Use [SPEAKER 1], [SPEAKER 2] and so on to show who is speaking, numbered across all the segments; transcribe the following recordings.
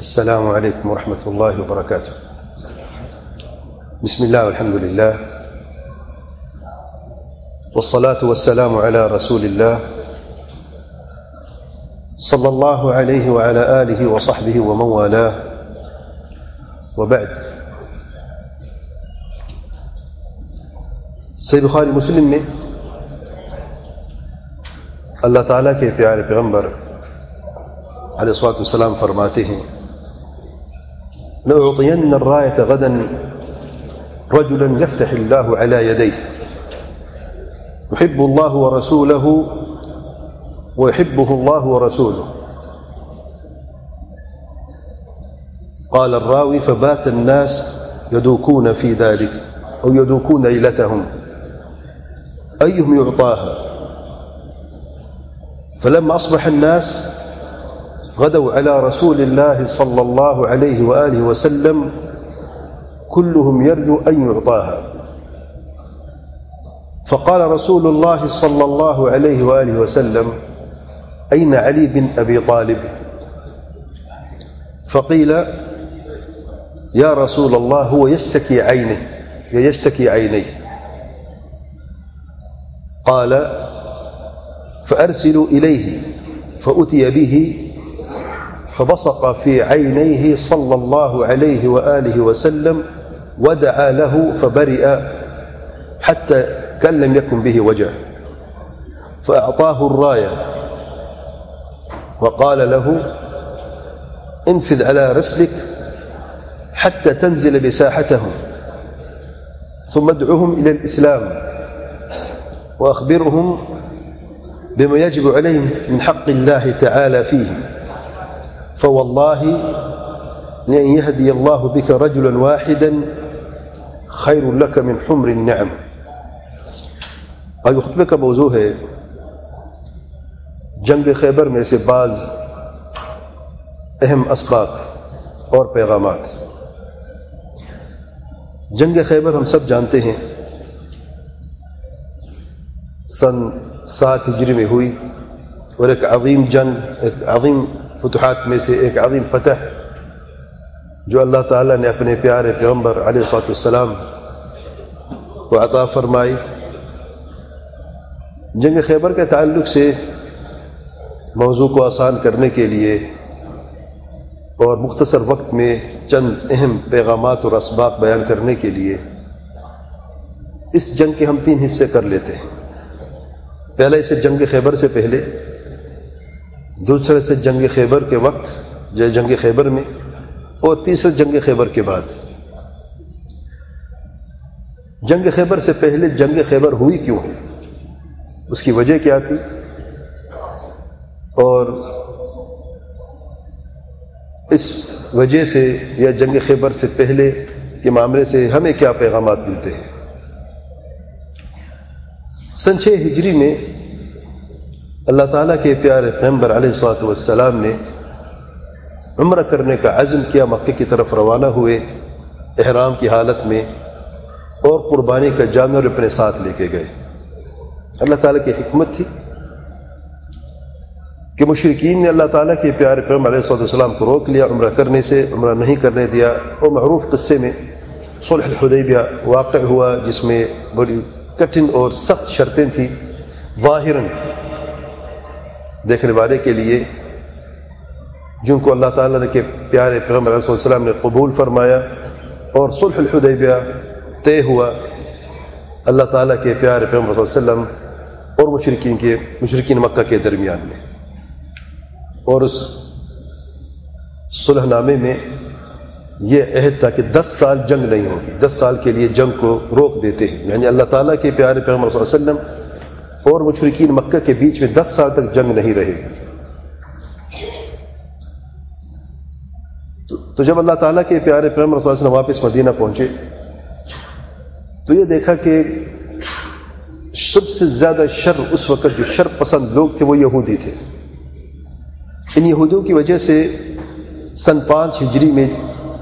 [SPEAKER 1] السلام عليكم ورحمة الله وبركاته. بسم الله والحمد لله والصلاة والسلام على رسول الله صلى الله عليه وعلى آله وصحبه ومن والاه وبعد. صحیح بخاری مسلم میں اللہ تعالیٰ کے پیارے پیغمبر علیہ الصلاۃ والسلام فرماتے ہیں: لأعطين الراية غدا رجلا يفتح الله على يديه يحب الله ورسوله ويحبه الله ورسوله. قال الراوي: فبات الناس يدوكون في ذلك أو يدوكون ليلتهم أيهم يعطاها. فلما أصبح الناس غدوا على رسول الله صلى الله عليه وآله وسلم كلهم يرجو أن يعطاها. فقال رسول الله صلى الله عليه وآله وسلم: أين علي بن أبي طالب؟ فقيل: يا رسول الله هو يشتكي عينيه. قال: فأرسلوا إليه. فأتي به فبصق في عينيه صلى الله عليه وآله وسلم ودعا له فبرئ حتى كأن لم يكن به وجع. فأعطاه الراية وقال له: انفذ على رسلك حتى تنزل بساحتهم ثم ادعهم إلى الإسلام وأخبرهم بما يجب عليهم من حق الله تعالى فيهم. فوالله لأن يهدي الله بك رجلا واحدا خير لك من حمر النعم. آج خطبے کا موضوع ہے جنگ خیبر میں سے بعض اہم اسباق اور پیغامات. جنگ خیبر ہم سب جانتے ہیں سن 7 ہجری میں ہوئی اور ایک عظیم جنگ، ایک عظیم فتوحات میں سے ایک عظیم فتح جو اللہ تعالیٰ نے اپنے پیارے پیغمبر علیہ الصلوۃ والسلام کو عطا فرمائی. جنگ خیبر کے تعلق سے موضوع کو آسان کرنے کے لیے اور مختصر وقت میں چند اہم پیغامات اور اسباق بیان کرنے کے لیے اس جنگ کے ہم 3 حصے کر لیتے ہیں. پہلا اسے جنگ خیبر سے پہلے، دوسرے سے جنگ خیبر کے وقت جنگ خیبر میں، اور تیسرے جنگ خیبر کے بعد. جنگ خیبر سے پہلے جنگ خیبر ہوئی کیوں ہے، اس کی وجہ کیا تھی، اور اس وجہ سے یا جنگ خیبر سے پہلے کے معاملے سے ہمیں کیا پیغامات ملتے ہیں. سن 6 ہجری میں اللہ تعالیٰ کے پیارے پیغمبر علیہ الصلوۃ والسلام نے عمرہ کرنے کا عزم کیا. مکہ کی طرف روانہ ہوئے احرام کی حالت میں، اور قربانی کا جانور اپنے ساتھ لے کے گئے. اللہ تعالیٰ کی حکمت تھی کہ مشرکین نے اللہ تعالیٰ کے پیارے پیغمبر علیہ الصلوۃ والسلام کو روک لیا عمرہ کرنے سے، عمرہ نہیں کرنے دیا. اور معروف قصے میں صلح الحدیبیہ واقع ہوا، جس میں بڑی کٹھن اور سخت شرطیں تھیں ظاہراً دیکھنے والے کے لیے، جن کو اللہ تعالیٰ کے پیارے پیغمبر علیہ السلام نے قبول فرمایا، اور صلح الحدیبیہ طے ہوا اللہ تعالیٰ کے پیارے پیغمبر صلی اللہ علیہ وسلم اور مشرکین مکہ کے درمیان میں. اور اس صلح نامے میں یہ عہد تھا کہ 10 سال جنگ نہیں ہوگی، 10 سال کے لیے جنگ کو روک دیتے ہیں. یعنی اللہ تعالیٰ کے پیارے پیغمبر صلی اللہ علیہ وسلم اور مشرکین مکہ کے بیچ میں 10 سال تک جنگ نہیں رہے گی. تو جب اللہ تعالیٰ کے پیارے پیغمبر صلی اللہ علیہ وسلم واپس مدینہ پہنچے تو یہ دیکھا کہ سب سے زیادہ شر اس وقت جو شر پسند لوگ تھے وہ یہودی تھے. ان یہودیوں کی وجہ سے سن 5 ہجری میں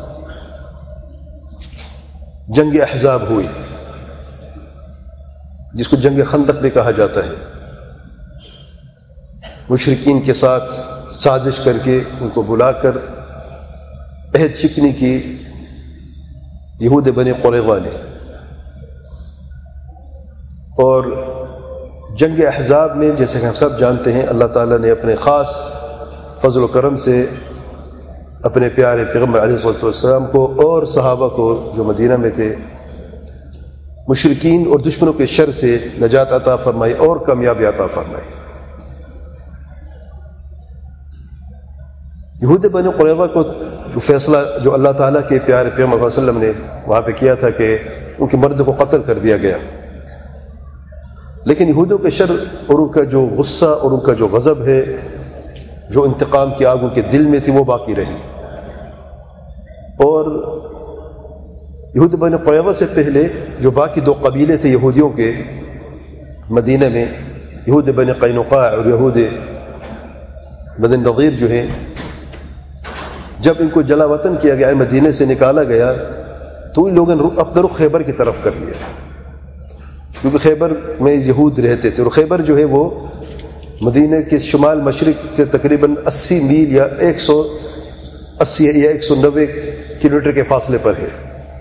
[SPEAKER 1] جنگ احزاب ہوئی، جس کو جنگ خندق بھی کہا جاتا ہے. مشرکین کے ساتھ سازش کر کے ان کو بلا کر عہد شکنی کی یہود بنی قریظہ نے، اور جنگ احزاب میں جیسے کہ ہم سب جانتے ہیں اللہ تعالیٰ نے اپنے خاص فضل و کرم سے اپنے پیارے پیغمبر علیہ الصلوۃ والسلام کو اور صحابہ کو جو مدینہ میں تھے مشرکین اور دشمنوں کے شر سے نجات عطا فرمائی اور کامیابی عطا فرمائی۔ یہود بنی قریظہ کو جو فیصلہ جو اللہ تعالیٰ کے پیارے پیغمبر صلی اللہ علیہ وسلم نے وہاں پہ کیا تھا کہ ان کے مرد کو قتل کر دیا گیا، لیکن یہودوں کے شر اور ان کا جو غصہ اور ان کا جو غضب ہے، جو انتقام کی آگ ان کے دل میں تھی، وہ باقی رہی۔ اور یہود بنی قریظہ سے پہلے جو باقی دو قبیلے تھے یہودیوں کے مدینہ میں، یہود بنی قینقاع اور یہود بنی نضیر جو ہیں، جب ان کو جلا وطن کیا گیا، مدینہ سے نکالا گیا، تو ان لوگوں نے اپنا رخ خیبر کی طرف کر لیا، کیونکہ خیبر میں یہود رہتے تھے، اور خیبر جو ہے وہ مدینہ کے شمال مشرق سے تقریباً 80 میل یا 180 یا 190 کلومیٹر کے فاصلے پر ہے،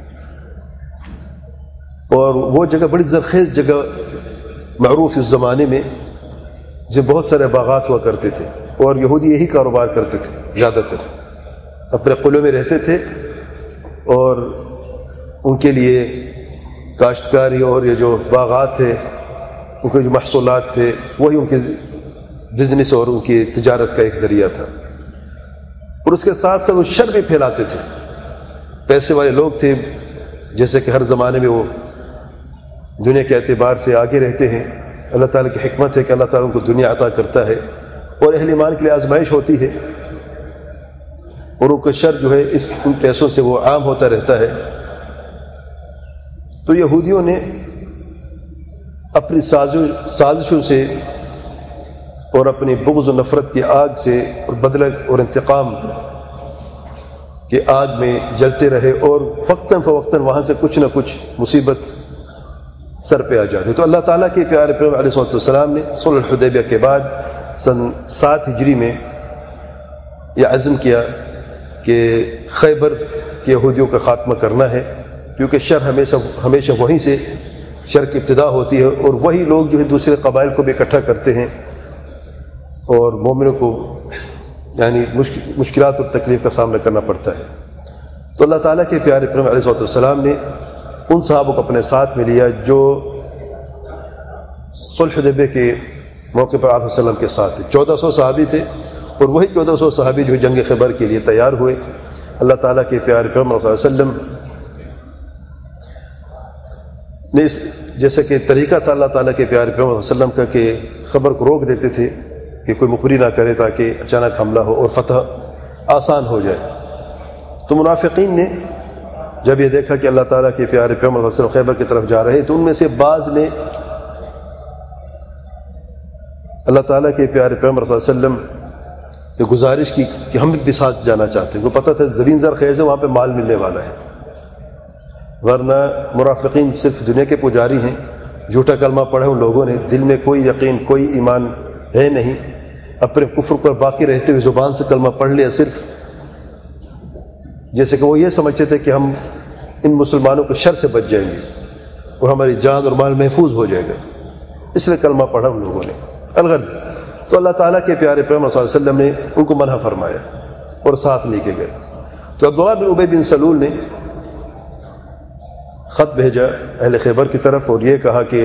[SPEAKER 1] اور وہ جگہ بڑی زرخیز جگہ معروف اس زمانے میں، جب بہت سارے باغات ہوا کرتے تھے، اور یہودی یہی کاروبار کرتے تھے، زیادہ تر اپنے قلعوں میں رہتے تھے، اور ان کے لیے کاشتکاری اور یہ جو باغات تھے، ان کے جو محصولات تھے، وہی ان کے بزنس اور ان کی تجارت کا ایک ذریعہ تھا، اور اس کے ساتھ ساتھ وہ شر بھی پھیلاتے تھے۔ پیسے والے لوگ تھے، جیسے کہ ہر زمانے میں وہ دنیا کے اعتبار سے آگے رہتے ہیں، اللہ تعالیٰ کی حکمت ہے کہ اللہ تعالیٰ ان کو دنیا عطا کرتا ہے، اور اہل ایمان کے لیے آزمائش ہوتی ہے، اور ان کا شر جو ہے ان پیسوں سے وہ عام ہوتا رہتا ہے۔ تو یہودیوں نے اپنی سازشوں سے اور اپنی بغض و نفرت کی آگ سے اور بدلہ اور انتقام کی آگ میں جلتے رہے، اور وقتاً فوقتاً وہاں سے کچھ نہ کچھ مصیبت سر پہ آ جاتی۔ تو اللہ تعالیٰ کے پیارے پیغمبر علیہ الصلوۃ والسلام نے صلح الحدیبیہ کے بعد سن 7 ہجری میں یہ عزم کیا کہ خیبر کے یہودیوں کا خاتمہ کرنا ہے، کیونکہ شر ہمیشہ وہیں سے شر کی ابتدا ہوتی ہے، اور وہی لوگ جو ہے دوسرے قبائل کو بھی اکٹھا کرتے ہیں، اور مومنوں کو یعنی مشکلات اور تکلیف کا سامنا کرنا پڑتا ہے۔ تو اللہ تعالیٰ کے پیارے پیغمبر علیہ الصلوۃ والسلام نے ان صحابوں کو اپنے ساتھ میں لیا جو صلح حدیبیہ کے موقع پر آپ صلی اللہ علیہ وسلم کے ساتھ تھے۔ 1400 صحابی تھے، اور وہی 1400 صحابی جو جنگ خیبر کے لیے تیار ہوئے۔ اللہ تعالیٰ کے پیارے پیغمبر صلی اللہ علیہ وسلم نے جیسا کہ طریقہ تھا اللہ تعالیٰ کے پیارے پیغمبر صلی اللہ علیہ وسلم کا کہ خبر کو روک دیتے تھے کہ کوئی مخبری نہ کرے تاکہ اچانک حملہ ہو اور فتح آسان ہو جائے۔ تو منافقین نے جب یہ دیکھا کہ اللہ تعالیٰ کے پیارے پیغمبر صلی اللہ علیہ وسلم خیبر کی طرف جا رہے، تو ان میں سے بعض نے اللہ تعالیٰ کے پیارے پیغمبر صلی اللہ علیہ وسلم سے گزارش کی کہ ہم بھی ساتھ جانا چاہتے ہیں، کو پتہ تھا زمین زرخیز ہے، وہاں پہ مال ملنے والا ہے، ورنہ منافقین صرف دنیا کے پجاری ہیں، جھوٹا کلمہ پڑھا ان لوگوں نے، دل میں کوئی یقین کوئی ایمان ہے نہیں، اپنے کفر پر باقی رہتے ہوئے زبان سے کلمہ پڑھ لیا صرف، جیسے کہ وہ یہ سمجھتے تھے کہ ہم ان مسلمانوں کے شر سے بچ جائیں گے اور ہماری جان اور مال محفوظ ہو جائے گا، اس لیے کلمہ پڑھا ان لوگوں نے الغرض۔ تو اللہ تعالیٰ کے پیارے پیغمبر صلی اللہ علیہ وسلم نے ان کو منع فرمایا اور ساتھ لے کے گئے۔ تو عبداللہ بن ابی بن سلول نے خط بھیجا اہل خیبر کی طرف اور یہ کہا کہ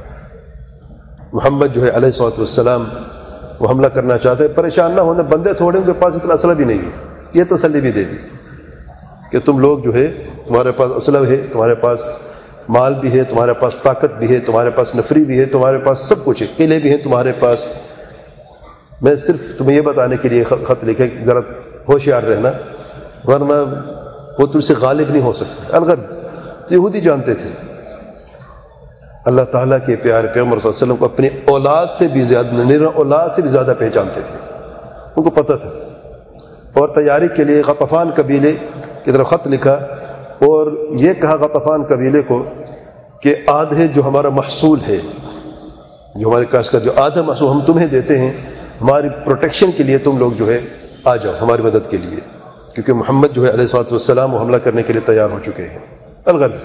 [SPEAKER 1] محمد جو ہے علیہ الصلوۃ والسلام وہ حملہ کرنا چاہتے ہیں، پریشان نہ ہونے، بندے تھوڑے ان کے پاس اتنا اسلحہ بھی نہیں ہے، یہ تسلی بھی دے دی کہ تم لوگ جو ہے تمہارے پاس اسلحہ ہے، تمہارے پاس مال بھی ہے، تمہارے پاس طاقت بھی ہے، تمہارے پاس نفری بھی ہے، تمہارے پاس سب کچھ ہے، قلعے بھی ہیں تمہارے پاس، میں صرف تمہیں یہ بتانے کے لیے خط لکھے کہ ذرا ہوشیار رہنا، ورنہ وہ تم سے غالب نہیں ہو سکتے الغرض۔ تو یہودی جانتے تھے اللہ تعالیٰ کے پیارے پیغمبر صلی اللہ علیہ وسلم کو اپنی اولاد سے بھی زیادہ، اولاد سے بھی زیادہ پہچانتے تھے، ان کو پتہ تھا، اور تیاری کے لیے غطفان قبیلے کی طرف خط لکھا اور یہ کہا غطفان قبیلے کو کہ آدھے جو ہمارا محصول ہے، جو ہمارے کاشت کا جو آدھا محصول ہم تمہیں دیتے ہیں، ہماری پروٹیکشن کے لیے تم لوگ جو ہے آ جاؤ ہماری مدد کے لیے۔ کیونکہ محمد جو ہے علیہ الصلوۃ والسلام وہ حملہ کرنے کے لیے تیار ہو چکے ہیں. الغرض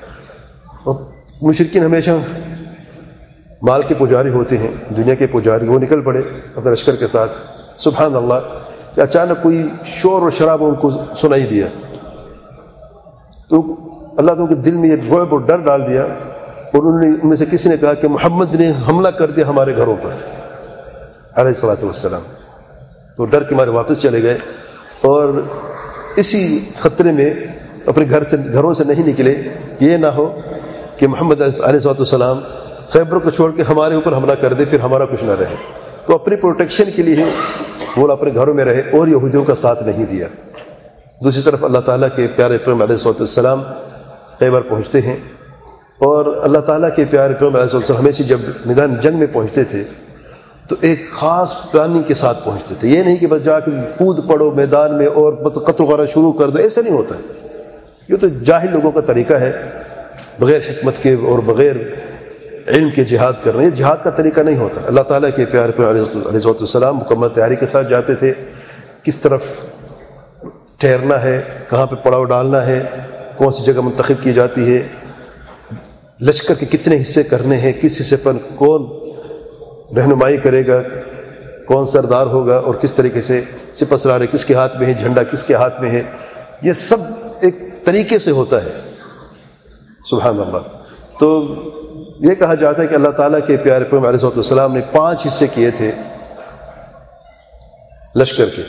[SPEAKER 1] مشرکین ہمیشہ مال کے پجاری ہوتے ہیں، دنیا کے پجاری. وہ نکل پڑے اپنے لشکر کے ساتھ. سبحان اللہ کہ اچانک کوئی شور اور شراب ان کو سنائی دیا، تو اللہ تعالیٰ کے دل میں یہ رعب اور ڈر ڈال دیا، اور ان میں سے کسی نے کہا کہ محمد نے حملہ کر دیا ہمارے گھروں پر علیہ الصلوۃ والسلام. تو ڈر کے مارے واپس چلے گئے، اور اسی خطرے میں اپنے گھروں سے نہیں نکلے، یہ نہ ہو کہ محمد علیہ الصلوۃ والسلام خیبر کو چھوڑ کے ہمارے اوپر حملہ کر دے، پھر ہمارا کچھ نہ رہے. تو اپنی پروٹیکشن کے لیے وہ اپنے گھروں میں رہے اور یہودیوں کا ساتھ نہیں دیا. دوسری طرف اللہ تعالیٰ کے پیارے پیغمبر علیہ الصلوۃ والسلام خیبر پہنچتے ہیں، اور اللہ تعالیٰ کے پیارے پیغمبر علیہ الصلوۃ والسلام ہمیشہ جب میدان جنگ میں پہنچتے تھے تو ایک خاص پلاننگ کے ساتھ پہنچتے تھے. یہ نہیں کہ بس جا کے کود پڑو میدان میں اور قتل وغیرہ شروع کر دو، ایسا نہیں ہوتا. یہ تو جاہل لوگوں کا طریقہ ہے، بغیر حکمت کے اور بغیر علم کے جہاد کر رہے ہیں. جہاد کا طریقہ نہیں ہوتا. اللہ تعالیٰ کے پیارے پیغمبر علیہ الصلوۃ والسلام مکمل تیاری کے ساتھ جاتے تھے. کس طرف ٹھہرنا ہے، کہاں پہ پڑاؤ ڈالنا ہے، کون سی جگہ منتخب کی جاتی ہے، لشکر کے کتنے حصے کرنے ہیں، کس حصے پر کون رہنمائی کرے گا، کون سردار ہوگا، اور کس طریقے سے سپہ سالار کس کے ہاتھ میں ہے، جھنڈا کس کے ہاتھ میں ہے. یہ سب ایک طریقے سے ہوتا ہے. سبحان اللہ. تو یہ کہا جاتا ہے کہ اللہ تعالیٰ کے پیارے پیغمبر علیہ الصلوۃ والسلام نے 5 حصے کیے تھے لشکر کے.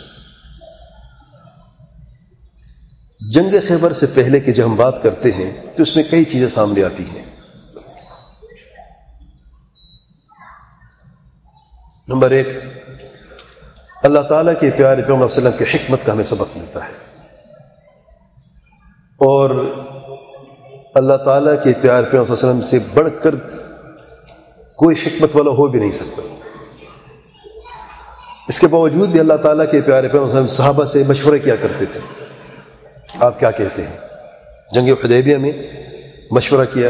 [SPEAKER 1] جنگ خیبر سے پہلے کی جب ہم بات کرتے ہیں تو اس میں کئی چیزیں سامنے آتی ہیں. نمبر 1، اللہ تعالیٰ کے پیارے پیغمبر صلی اللہ علیہ وسلم کی حکمت کا ہمیں سبق ملتا ہے، اور اللہ تعالیٰ کے پیارے پیغمبر صلی اللہ علیہ وسلم سے بڑھ کر کوئی حکمت والا ہو بھی نہیں سکتا. اس کے باوجود بھی اللہ تعالیٰ کے پیارے پیغمبر صلی اللہ علیہ وسلم صحابہ سے مشورے کیا کرتے تھے. آپ کیا کہتے ہیں؟ جنگ حدیبیہ میں مشورہ کیا،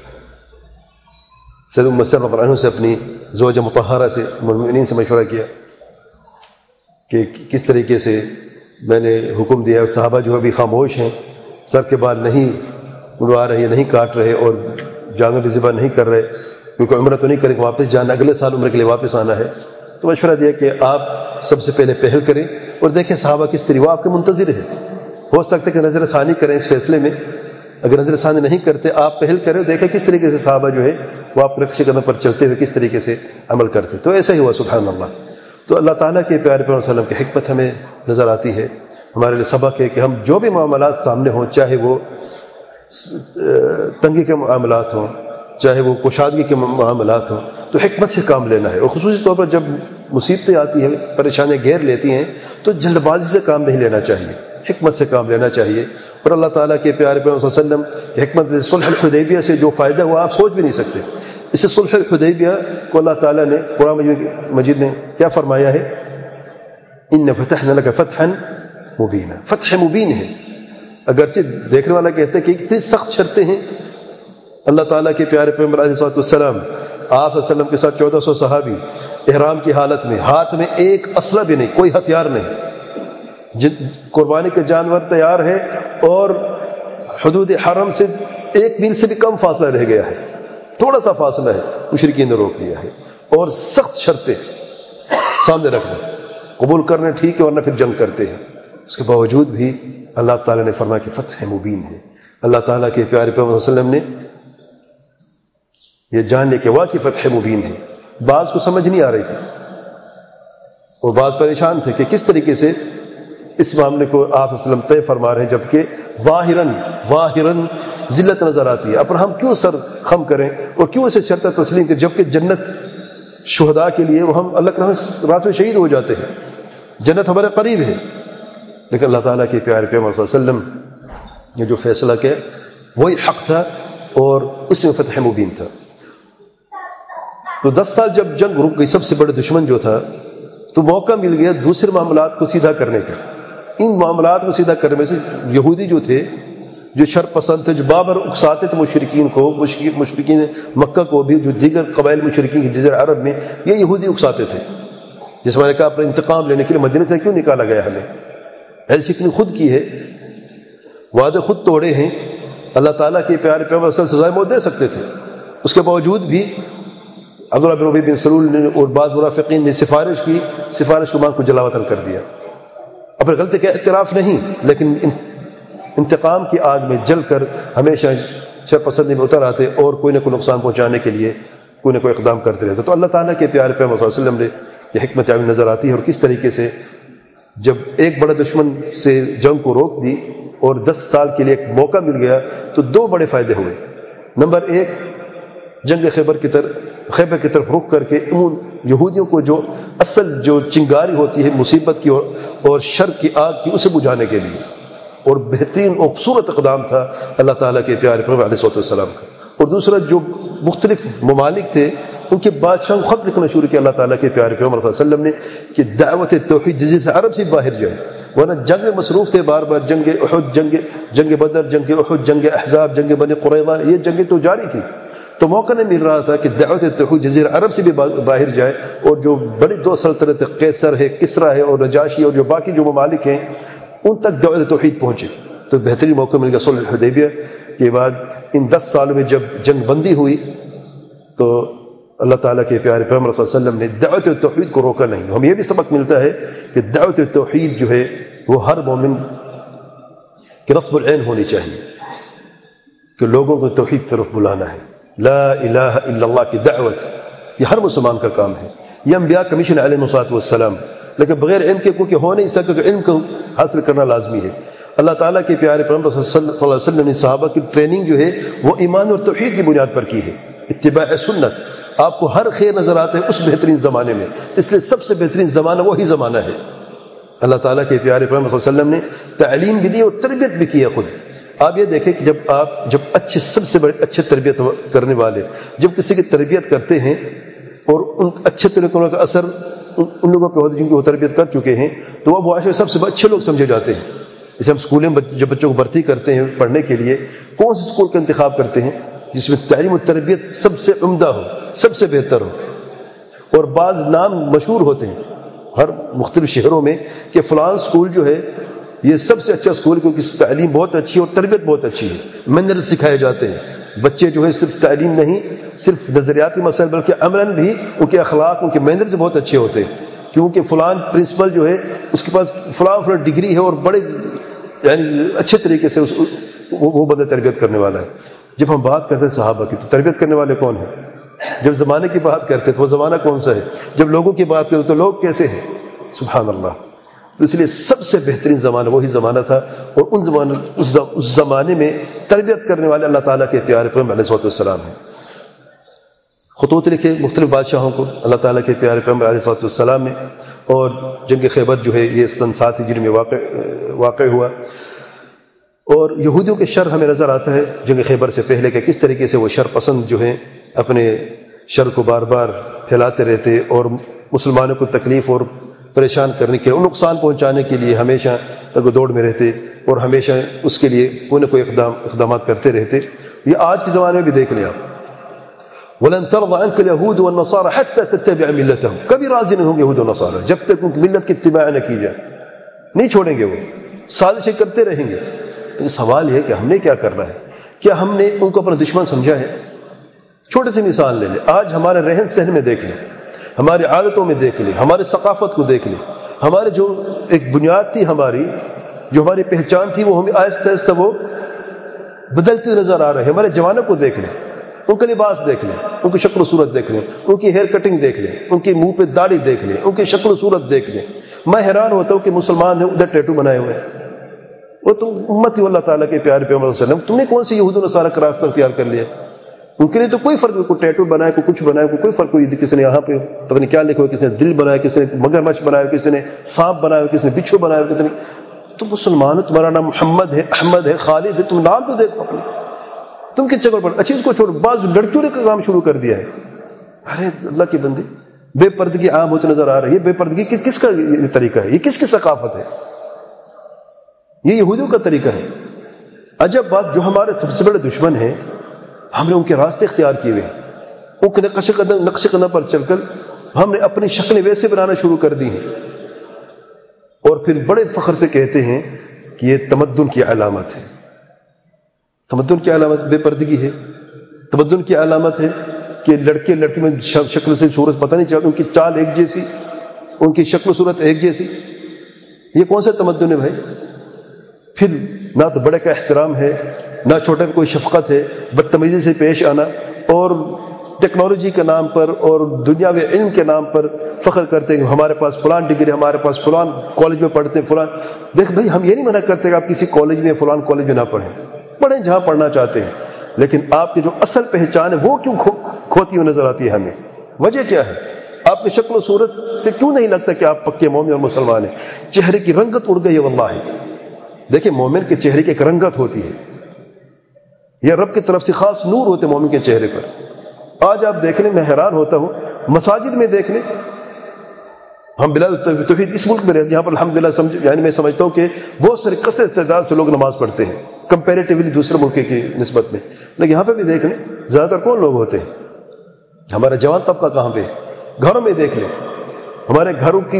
[SPEAKER 1] سید ام سلمہ رضی اللہ عنہ سے، اپنی زوجہ مطہرہ سے، ام المؤمنین سے مشورہ کیا کہ کس طریقے سے میں نے حکم دیا. صحابہ جو ابھی خاموش ہیں، سر کے بال نہیں اڑوا رہے، نہیں کاٹ رہے، اور جانور بھی ذبح نہیں کر رہے، کیونکہ عمرہ تو نہیں کریں، واپس جانا، اگلے سال عمرہ کے لیے واپس آنا ہے. تو مشورہ دیا کہ آپ سب سے پہلے پہل کریں اور دیکھیں صحابہ کس طریقے، وہ آپ کے منتظر ہیں. ہو سکتا ہے کہ نظر ثانی کریں اس فیصلے میں. اگر نظر ثانی نہیں کرتے، آپ پہل کریں، دیکھیں کس طریقے سے صحابہ جو ہے وہ آپ نقش قدم پر چلتے ہوئے کس طریقے سے عمل کرتے. تو ایسا ہی ہوا. سبحان اللہ. تو اللہ تعالیٰ کے پیارے پیغمبر صلی اللہ علیہ وسلم کی حکمت ہمیں نظر آتی ہے. ہمارے لیے سبق ہے کہ ہم جو بھی معاملات سامنے ہوں، چاہے وہ تنگی کے معاملات ہوں، چاہے وہ کشادگی کے معاملات ہوں، تو حکمت سے کام لینا ہے. اور خصوصی طور پر جب مصیبتیں آتی ہیں، پریشانیاں گھیر لیتی ہیں، تو جلد بازی سے کام نہیں لینا چاہیے، حکمت سے کام لینا چاہیے. اور اللہ تعالیٰ کے پیارے پیغمبر صلی اللہ علیہ وسلم کی حکمت میں صلح الحدیبیہ سے جو فائدہ ہوا آپ سوچ بھی نہیں سکتے. اس سے صلح الحدیبیہ کو اللہ تعالیٰ نے قرآن مجید نے کیا فرمایا ہے؟ ان فتحنا لک فتحا مبینا. فتح مبین ہے. اگرچہ دیکھنے والا کہتے ہیں کہ اتنی سخت شرطیں ہیں. اللہ تعالیٰ کے پیارے پیغمبر علیہ الصلوۃ والسلام، آپ صلی اللہ علیہ وسلم کے ساتھ 1400 صحابی احرام کی حالت میں، ہاتھ میں ایک اسلحہ بھی نہیں، کوئی ہتھیار نہیں، قربانی کے جانور تیار ہے، اور حدود حرم سے 1 میل سے بھی کم فاصلہ رہ گیا ہے، تھوڑا سا فاصلہ ہے، مشرکین نے روک دیا ہے. اور سخت شرطیں سامنے رکھنا، قبول کرنا ٹھیک ہے ورنہ پھر جنگ کرتے ہیں. اس کے باوجود بھی اللہ تعالیٰ نے فرمایا کہ فتح مبین ہے. اللہ تعالیٰ کے پیارے پیغمبر صلی اللہ علیہ وسلم نے یہ جان لے کہ واقعی فتح مبین ہے. بعض کو سمجھ نہیں آ رہی تھی، اور بعض پریشان تھے کہ کس طریقے سے اس معاملے کو آپ صلی اللہ علیہ وسلم طے فرما رہے ہیں، جبکہ ظاہراً ذلت نظر آتی ہے. اب ہم کیوں سر خم کریں اور کیوں اسے شرط تسلیم کریں، جبکہ جنت شہداء کے لیے وہ ہم اللہ کے راستے میں شہید ہو جاتے ہیں، جنت ہمارے قریب ہے. لیکن اللہ تعالیٰ کے پیارے پیغمبر صلی اللہ علیہ وسلم نے جو فیصلہ کیا وہی حق تھا، اور اس میں فتح مبین تھا. تو 10 سال جب جنگ رک گئی، سب سے بڑے دشمن جو تھا، تو موقع مل گیا دوسرے معاملات کو سیدھا کرنے کا. ان معاملات کو سیدھا کرنے میں سے یہودی جو تھے، جو شر پسند تھے، جو بابر اکساتے تھے مشرکین کو، مشرکین مکہ کو بھی، جو دیگر قبائل مشرکین کی جزیرہ عرب میں، یہ یہودی اکساتے تھے. جس میں نے کہا اپنا انتقام لینے کے لیے مدینہ سے کیوں نکالا گیا ہمیں؟ شکنی خود کی ہے، وعدے خود توڑے ہیں، اللہ تعالیٰ کے پیارے پیغمبر صلی اللہ علیہ وسلم سزائے موت دے سکتے تھے، اس کے باوجود بھی عبداللہ بن ابی بن سلول نے اور بعض منافقین نے سفارش کو مان کو جلا وطن کر دیا. اپنے غلطی کا اعتراف نہیں، لیکن انتقام کی آگ میں جل کر ہمیشہ شر پسندی میں اتر آتے اور کوئی نہ کوئی نقصان پہنچانے کے لیے کوئی نہ کوئی اقدام کرتے رہتے. تو اللہ تعالیٰ کے پیارے پیغمبر صلی اللہ علیہ وسلم نے یہ حکمت عملی نظر آتی ہے، اور کس طریقے سے جب ایک بڑا دشمن سے جنگ کو روک دی اور 10 سال کے لیے ایک موقع مل گیا تو 2 بڑے فائدے ہوئے. نمبر 1، جنگ خیبر کی طرف رخ کر کے ان یہودیوں کو جو اصل جو چنگاری ہوتی ہے مصیبت کی اور شر کی آگ کی، اسے بجھانے کے لیے، اور بہترین اور خوبصورت اقدام تھا اللہ تعالیٰ کے پیارے پیغمبر علیہ السلام کا. اور دوسرا، جو مختلف ممالک تھے ان کے بادشاہوں کو خط لکھنا شروع کیا اللہ تعالیٰ کے پیارے پیغمبر صلی اللہ علیہ وسلم نے کہ دعوت توحید جزیرے سے عرب سے باہر جائے، ورنہ جنگ میں مصروف تھے بار بار. جنگ احد، جنگ بدر، جنگ احد، جنگ احزاب، جنگ بنی قریظہ، یہ جنگیں تو جاری تھی. تو موقع نہیں مل رہا تھا کہ دعوت توحید جزیرہ عرب سے بھی باہر جائے، اور جو بڑی 2 سلطنتیں قیصر ہے، کسرا ہے اور نجاشی اور جو باقی جو ممالک ہیں ان تک دعوت توحید پہنچے. تو بہترین موقع مل گیا صلح الحدیبیہ کے بعد. ان 10 سالوں میں جب جنگ بندی ہوئی تو اللہ تعالیٰ کے پیارے پیغمبر صلی اللہ علیہ وسلم نے دعوت توحید کو روکا نہیں. ہمیں یہ بھی سبق ملتا ہے کہ دعوت توحید جو ہے وہ ہر مومن کی نصب العین ہونی چاہیے، کہ لوگوں کو توحید طرف بلانا ہے. لا الہ الا اللہ کی دعوت یہ ہر مسلمان کا کام ہے. یہ انبیاء کا مشن علیہ السلام، لیکن بغیر علم کے کوئی ہو نہیں سکتا، تو علم کو حاصل کرنا لازمی ہے. اللہ تعالیٰ کے پیارے پیغمبر صلی اللہ علیہ وسلم نے صحابہ کی ٹریننگ جو ہے وہ ایمان اور توحید کی بنیاد پر کی ہے. اتباع سنت، آپ کو ہر خیر نظر آتا ہے اس بہترین زمانے میں، اس لیے سب سے بہترین زمانہ وہی زمانہ ہے. اللہ تعالیٰ کے پیارے پیغمبر صلی اللہ علیہ وسلم نے تعلیم بھی دی اور تربیت بھی کی ہے خود. آپ یہ دیکھیں کہ جب اچھے سب سے بڑے اچھے تربیت کرنے والے جب کسی کی تربیت کرتے ہیں اور ان اچھے طریقوں کا اثر ان لوگوں پہ ہوتا ہے جن کی وہ تربیت کر چکے ہیں، تو وہ معاشرے سب سے اچھے لوگ سمجھے جاتے ہیں. جیسے ہم اسکولوں میں جب بچوں کو بھرتی کرتے ہیں پڑھنے کے لیے، کون سے اسکول کا انتخاب کرتے ہیں جس میں تعلیم و تربیت سب سے عمدہ ہو، سب سے بہتر ہو. اور بعض نام مشہور ہوتے ہیں ہر مختلف شہروں میں کہ فلان اسکول جو ہے یہ سب سے اچھا اسکول، کیونکہ اس کی تعلیم بہت اچھی ہے اور تربیت بہت اچھی ہے. مینرز سکھائے جاتے ہیں. بچے جو ہے صرف تعلیم نہیں، صرف نظریاتی مسائل، بلکہ عملاً بھی ان کے اخلاق، ان کے مینرز بہت اچھے ہوتے ہیں، کیونکہ فلان پرنسپل جو ہے اس کے پاس فلان ڈگری ہے اور بڑے یعنی اچھے طریقے سے وہ بندہ تربیت کرنے والا ہے. جب ہم بات کرتے ہیں صحابہ کی، تو تربیت کرنے والے کون ہیں؟ جب زمانے کی بات کرتے ہیں تو وہ زمانہ کون سا ہے؟ جب لوگوں کی بات کرتے تو لوگ کیسے ہیں؟ سبحان اللہ. تو اس لیے سب سے بہترین زمانہ وہی زمانہ تھا، اور اس زمانے میں تربیت کرنے والے اللہ تعالیٰ کے پیارے پیغمبر علیہ السلام ہیں. خطوط لکھے مختلف بادشاہوں کو اللہ تعالیٰ کے پیارے پیغمبر علیہ السلام میں. اور جنگ خیبر جو ہے یہ سن 7 ہجری میں واقع ہوا. اور یہودیوں کے شر ہمیں نظر آتا ہے جنگ خیبر سے پہلے کہ کس طریقے سے وہ شر پسند جو ہیں اپنے شر کو بار بار پھیلاتے رہتے اور مسلمانوں کو تکلیف اور پریشان کرنے کے اور نقصان پہنچانے کے لیے ہمیشہ دوڑ میں رہتے، اور ہمیشہ اس کے لیے کوئی نہ کوئی اقدامات کرتے رہتے. یہ آج کے زمانے میں بھی دیکھ لیں آپ، وَلَن تَرْضَ عَنْكَ الْيَهُودُ وَالنَّصَارَى حَتَّى تَتَّبِعَ مِلَّتَهُمْ. کبھی راضی نہیں ہوں گے یہود و نصارہ جب تک ان کی ملت کی اتباع نہ کی جائے. نہیں چھوڑیں گے، وہ سازشیں کرتے رہیں گے. تو سوال یہ ہے کہ ہم نے کیا کرنا ہے؟ کیا ہم نے ان کو اپنا دشمن سمجھا ہے؟ چھوٹے سی مثال لے لیں، آج ہمارے رہن سہن میں دیکھ لیں، ہماری عادتوں میں دیکھ لیں، ہماری ثقافت کو دیکھ لیں. ہمارے جو ایک بنیاد تھی، ہماری جو ہماری پہچان تھی، وہ ہمیں آہستہ آہستہ وہ بدلتی نظر آ رہے ہیں. ہمارے جوانوں کو دیکھ لیں، ان کا لباس دیکھ لیں، ان کی شکل و صورت دیکھ لیں، ان کی ہیئر کٹنگ دیکھ لیں، ان کے منہ پہ داڑھی دیکھ لیں، ان کی شکل و صورت دیکھ لیں. میں حیران ہوتا ہوں کہ مسلمان ہیں ادھر ٹیٹو بنائے ہوئے ہیں. وہ تم امت ہی اللہ تعالیٰ کے پیارے پیغمبر صلی اللہ علیہ وسلم، تم نے کون سی یہود و نصارہ کا راستہ اختیار کر لیا؟ ان کے لیے تو کوئی فرق نہیں، کوئی ٹیٹو بنائے، کوئی کچھ بنائے، کوئی فرق نہیں. کسی نے یہاں پہ پتہ نہیں کیا لکھا ہوا، کسی نے دل بنایا، کسی نے مگرمچھ بنایا، کسی نے سانپ بنایا، کسی نے بچھو بنایا، کسی نے. تم مسلمان ہو، تمہارا نام محمد ہے، احمد ہے، خالد ہے، تم نام تو دیکھو اپنے. تم کس جگہ پر اچھی اس کو چھوڑ، بعض لڑکیوں نے کام شروع کر دیا ہے. ارے اللہ کی بندی، بے پردگی عام ہوتی نظر آ رہی ہے. بے پردگی کس کا یہ طریقہ ہے؟ یہ کس کی ثقافت ہے؟ یہ یہودیوں کا طریقہ ہے. عجب بات، جو ہمارے سب سے بڑے دشمن ہیں، ہم نے ان کے راستے اختیار کیے ہوئے، ان کے نقش قدم پر چل کر ہم نے اپنی شکلیں ویسے بنانا شروع کر دی ہیں. اور پھر بڑے فخر سے کہتے ہیں کہ یہ تمدن کی علامت ہے. تمدن کی علامت بے پردگی ہے. تمدن کی علامت ہے کہ لڑکے لڑکی میں شکل سے صورت پتہ نہیں چلتا، ان کی چال ایک جیسی، ان کی شکل و صورت ایک جیسی. یہ کون سا تمدن ہے بھائی؟ پھر نہ تو بڑے کا احترام ہے، نہ چھوٹے پہ کوئی شفقت ہے، بدتمیزی سے پیش آنا، اور ٹیکنالوجی کے نام پر اور دنیاوی علم کے نام پر فخر کرتے ہیں کہ ہمارے پاس فلان ڈگری، ہمارے پاس فلان کالج میں پڑھتے ہیں فلان. دیکھ بھائی، ہم یہ نہیں منع کرتے کہ آپ کسی کالج میں فلان کالج میں نہ پڑھیں جہاں پڑھنا چاہتے ہیں، لیکن آپ کی جو اصل پہچان ہے وہ کیوں کھوتی ہوئی نظر آتی ہے ہمیں؟ وجہ کیا ہے؟ آپ کی شکل و صورت سے کیوں نہیں لگتا کہ آپ پکے مومن اور مسلمان ہیں؟ چہرے کی رنگت اڑ گئی ہے واللہ. دیکھیں، مومن کے چہرے کی ایک رنگت ہوتی ہے، یہ رب کی طرف سے خاص نور ہوتے مومن کے چہرے پر. آج آپ دیکھ لیں، میں حیران ہوتا ہوں، مساجد میں دیکھ لیں، ہم بلا توحید اس ملک میں رہتے ہیں، یہاں پر الحمدللہ یعنی میں سمجھتا ہوں کہ بہت سارے کثرت تعداد سے لوگ نماز پڑھتے ہیں کمپیریٹیولی دوسرے ملک کی نسبت میں، لیکن یہاں پہ بھی دیکھ لیں زیادہ تر کون لوگ ہوتے ہیں؟ ہمارا جوان طبقہ کہاں پہ؟ گھروں میں دیکھ لیں، ہمارے گھروں کی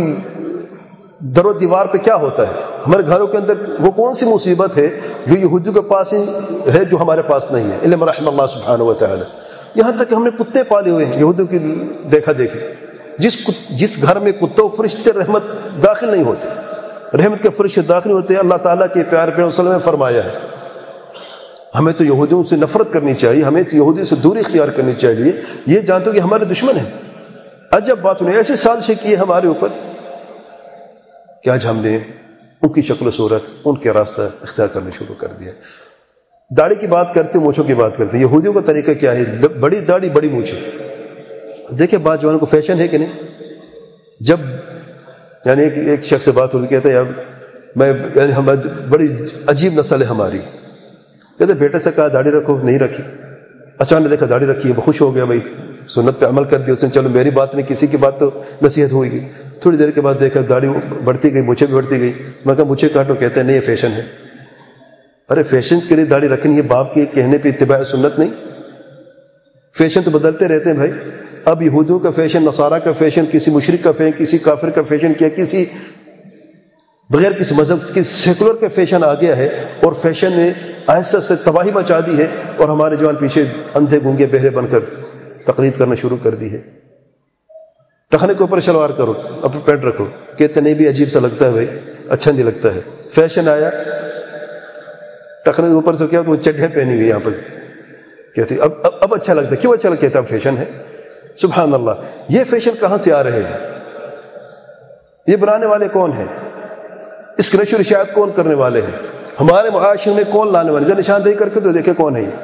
[SPEAKER 1] در و دیوار پہ کیا ہوتا ہے؟ ہمارے گھروں کے اندر وہ کون سی مصیبت ہے جو یہودیوں کے پاس ہے جو ہمارے پاس نہیں ہے؟ الا من رحم اللہ سبحانہ و تعالی. یہاں تک کہ ہم نے کتے پالے ہوئے ہیں یہودیوں کی دیکھا دیکھی. جس گھر میں کتوں فرشتے رحمت داخل نہیں ہوتے، رحمت کے فرشتے داخل نہیں ہوتے، اللہ تعالیٰ کے پیارے پیغمبر صلی اللہ علیہ وسلم نے فرمایا ہے ہمیں تو یہودیوں سے نفرت کرنی چاہیے، ہمیں یہودیوں سے دوری اختیار کرنی چاہیے، یہ جانتے ہو کہ ہمارے دشمن ہیں. عجب بات، انہیں ایسی سازشیں کی ہے ہمارے اوپر کہ آج ہم نے ان کی شکل و صورت، ان کے راستہ اختیار کرنا شروع کر دیا. داڑھی کی بات کرتے، مونچھوں کی بات کرتے، یہودیوں کا طریقہ کیا ہے؟ بڑی داڑھی بڑی مونچھیں. دیکھیں بعض جوانوں کو فیشن ہے کہ نہیں؟ جب یعنی ایک شخص سے بات ہوتی، کہتا ہے یار یعنی ہم بڑی عجیب نسل ہے ہماری. کہتے بیٹے سے کہا داڑھی رکھو، نہیں رکھی. اچانک دیکھا داڑھی رکھی ہے، وہ خوش ہو گیا، بھائی سنت پہ عمل کر دیا اس نے، چلو میری بات نہیں کسی کی بات تو نصیحت ہوئی گی. تھوڑی دیر کے بعد دیکھا داڑھی بڑھتی گئی، مجھے بھی بڑھتی گئی. میں کہا مجھے کاٹو، کہتے ہیں نہیں یہ فیشن ہے. ارے فیشن کے لیے داڑھی رکھنی ہے، باپ کے کہنے پہ اتباع سنت نہیں. فیشن تو بدلتے رہتے ہیں بھائی. اب یہودیوں کا فیشن، نصارہ کا فیشن، کسی مشرک کا فیشن، کسی کافر کا فیشن کیا، کسی بغیر کسی مذہب کی سیکولر کا فیشن آ گیا ہے، اور فیشن نے آہستہ سے تباہی مچا دی ہے، اور ہمارے جوان پیچھے اندھے گونگے بہرے بن کر تقلید کرنا شروع کر دی ہے. ٹخنے کے اوپر شلوار کرو، اپنا پینٹ رکھو، کہتے نہیں بھی عجیب سا لگتا ہے بھائی، اچھا نہیں لگتا ہے. فیشن آیا، ٹخنے کے اوپر سے کیا تو چڈھے پہنی ہوئی یہاں پر، کہتے اب اچھا لگتا ہے. کیوں اچھا لگتا ہے؟ اب فیشن ہے. سبحان اللہ. یہ فیشن کہاں سے آ رہے ہیں؟ یہ بنانے والے کون ہیں؟ اس کی نشر و اشاعت کون کرنے والے ہیں؟ ہمارے معاشرے میں کون لانے والے؟ جو نشاندہی کر کے تو دیکھیں کون ہے.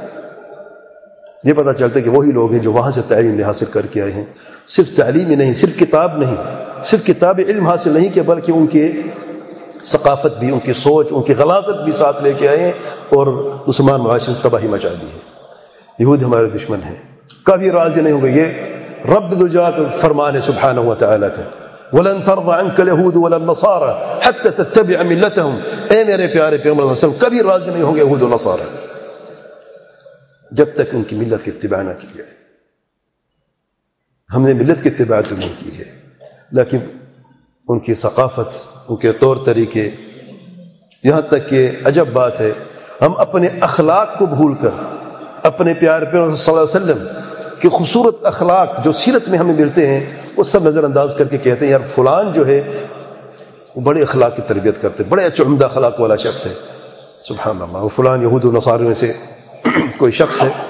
[SPEAKER 1] یہ پتہ چلتا ہے کہ وہی لوگ ہیں جو وہاں سے تعلیم حاصل کر کے آئے ہیں. صرف تعلیم ہی نہیں، صرف کتاب نہیں، صرف کتاب علم حاصل نہیں کہ بلکہ ان کے ثقافت بھی، ان کی سوچ، ان کی غلاظت بھی ساتھ لے کے آئے ہیں، اور مسلمان معاشرے میں تباہی مچا دی ہے. یہود ہمارے دشمن ہیں، کبھی راضی نہیں ہوں گے. یہ رب ذوالجلال کا فرمان ہے سبحانہ و تعالیٰ کا، وَلَن تَرْضَ عَنْكَ الْيَهُودُ وَلَا النَّصَارَى حَتَّى تَتَّبِعَ مِلَّتَهُمْ. اے میرے پیارے پیغمبر صلی اللہ علیہ وسلم، کبھی راضی نہیں ہوں گے یہود و نصارہ جب تک ان کی ملت کی اتباع نہ کی جائے. ہم نے ملت کی اتباع تو نہیں کی ہے، لیکن ان کی ثقافت، ان کے طور طریقے، یہاں تک کہ عجب بات ہے ہم اپنے اخلاق کو بھول کر اپنے پیارے پیغمبر صلی اللہ علیہ وسلم کے خوبصورت اخلاق جو سیرت میں ہمیں ملتے ہیں وہ سب نظر انداز کر کے کہتے ہیں یار فلان جو ہے وہ بڑے اخلاق کی تربیت کرتے، بڑے اچھے عمدہ اخلاق والا شخص ہے. سبحان اللہ. وہ فلان یہود و نصارہ میں سے کوئی شخص ہے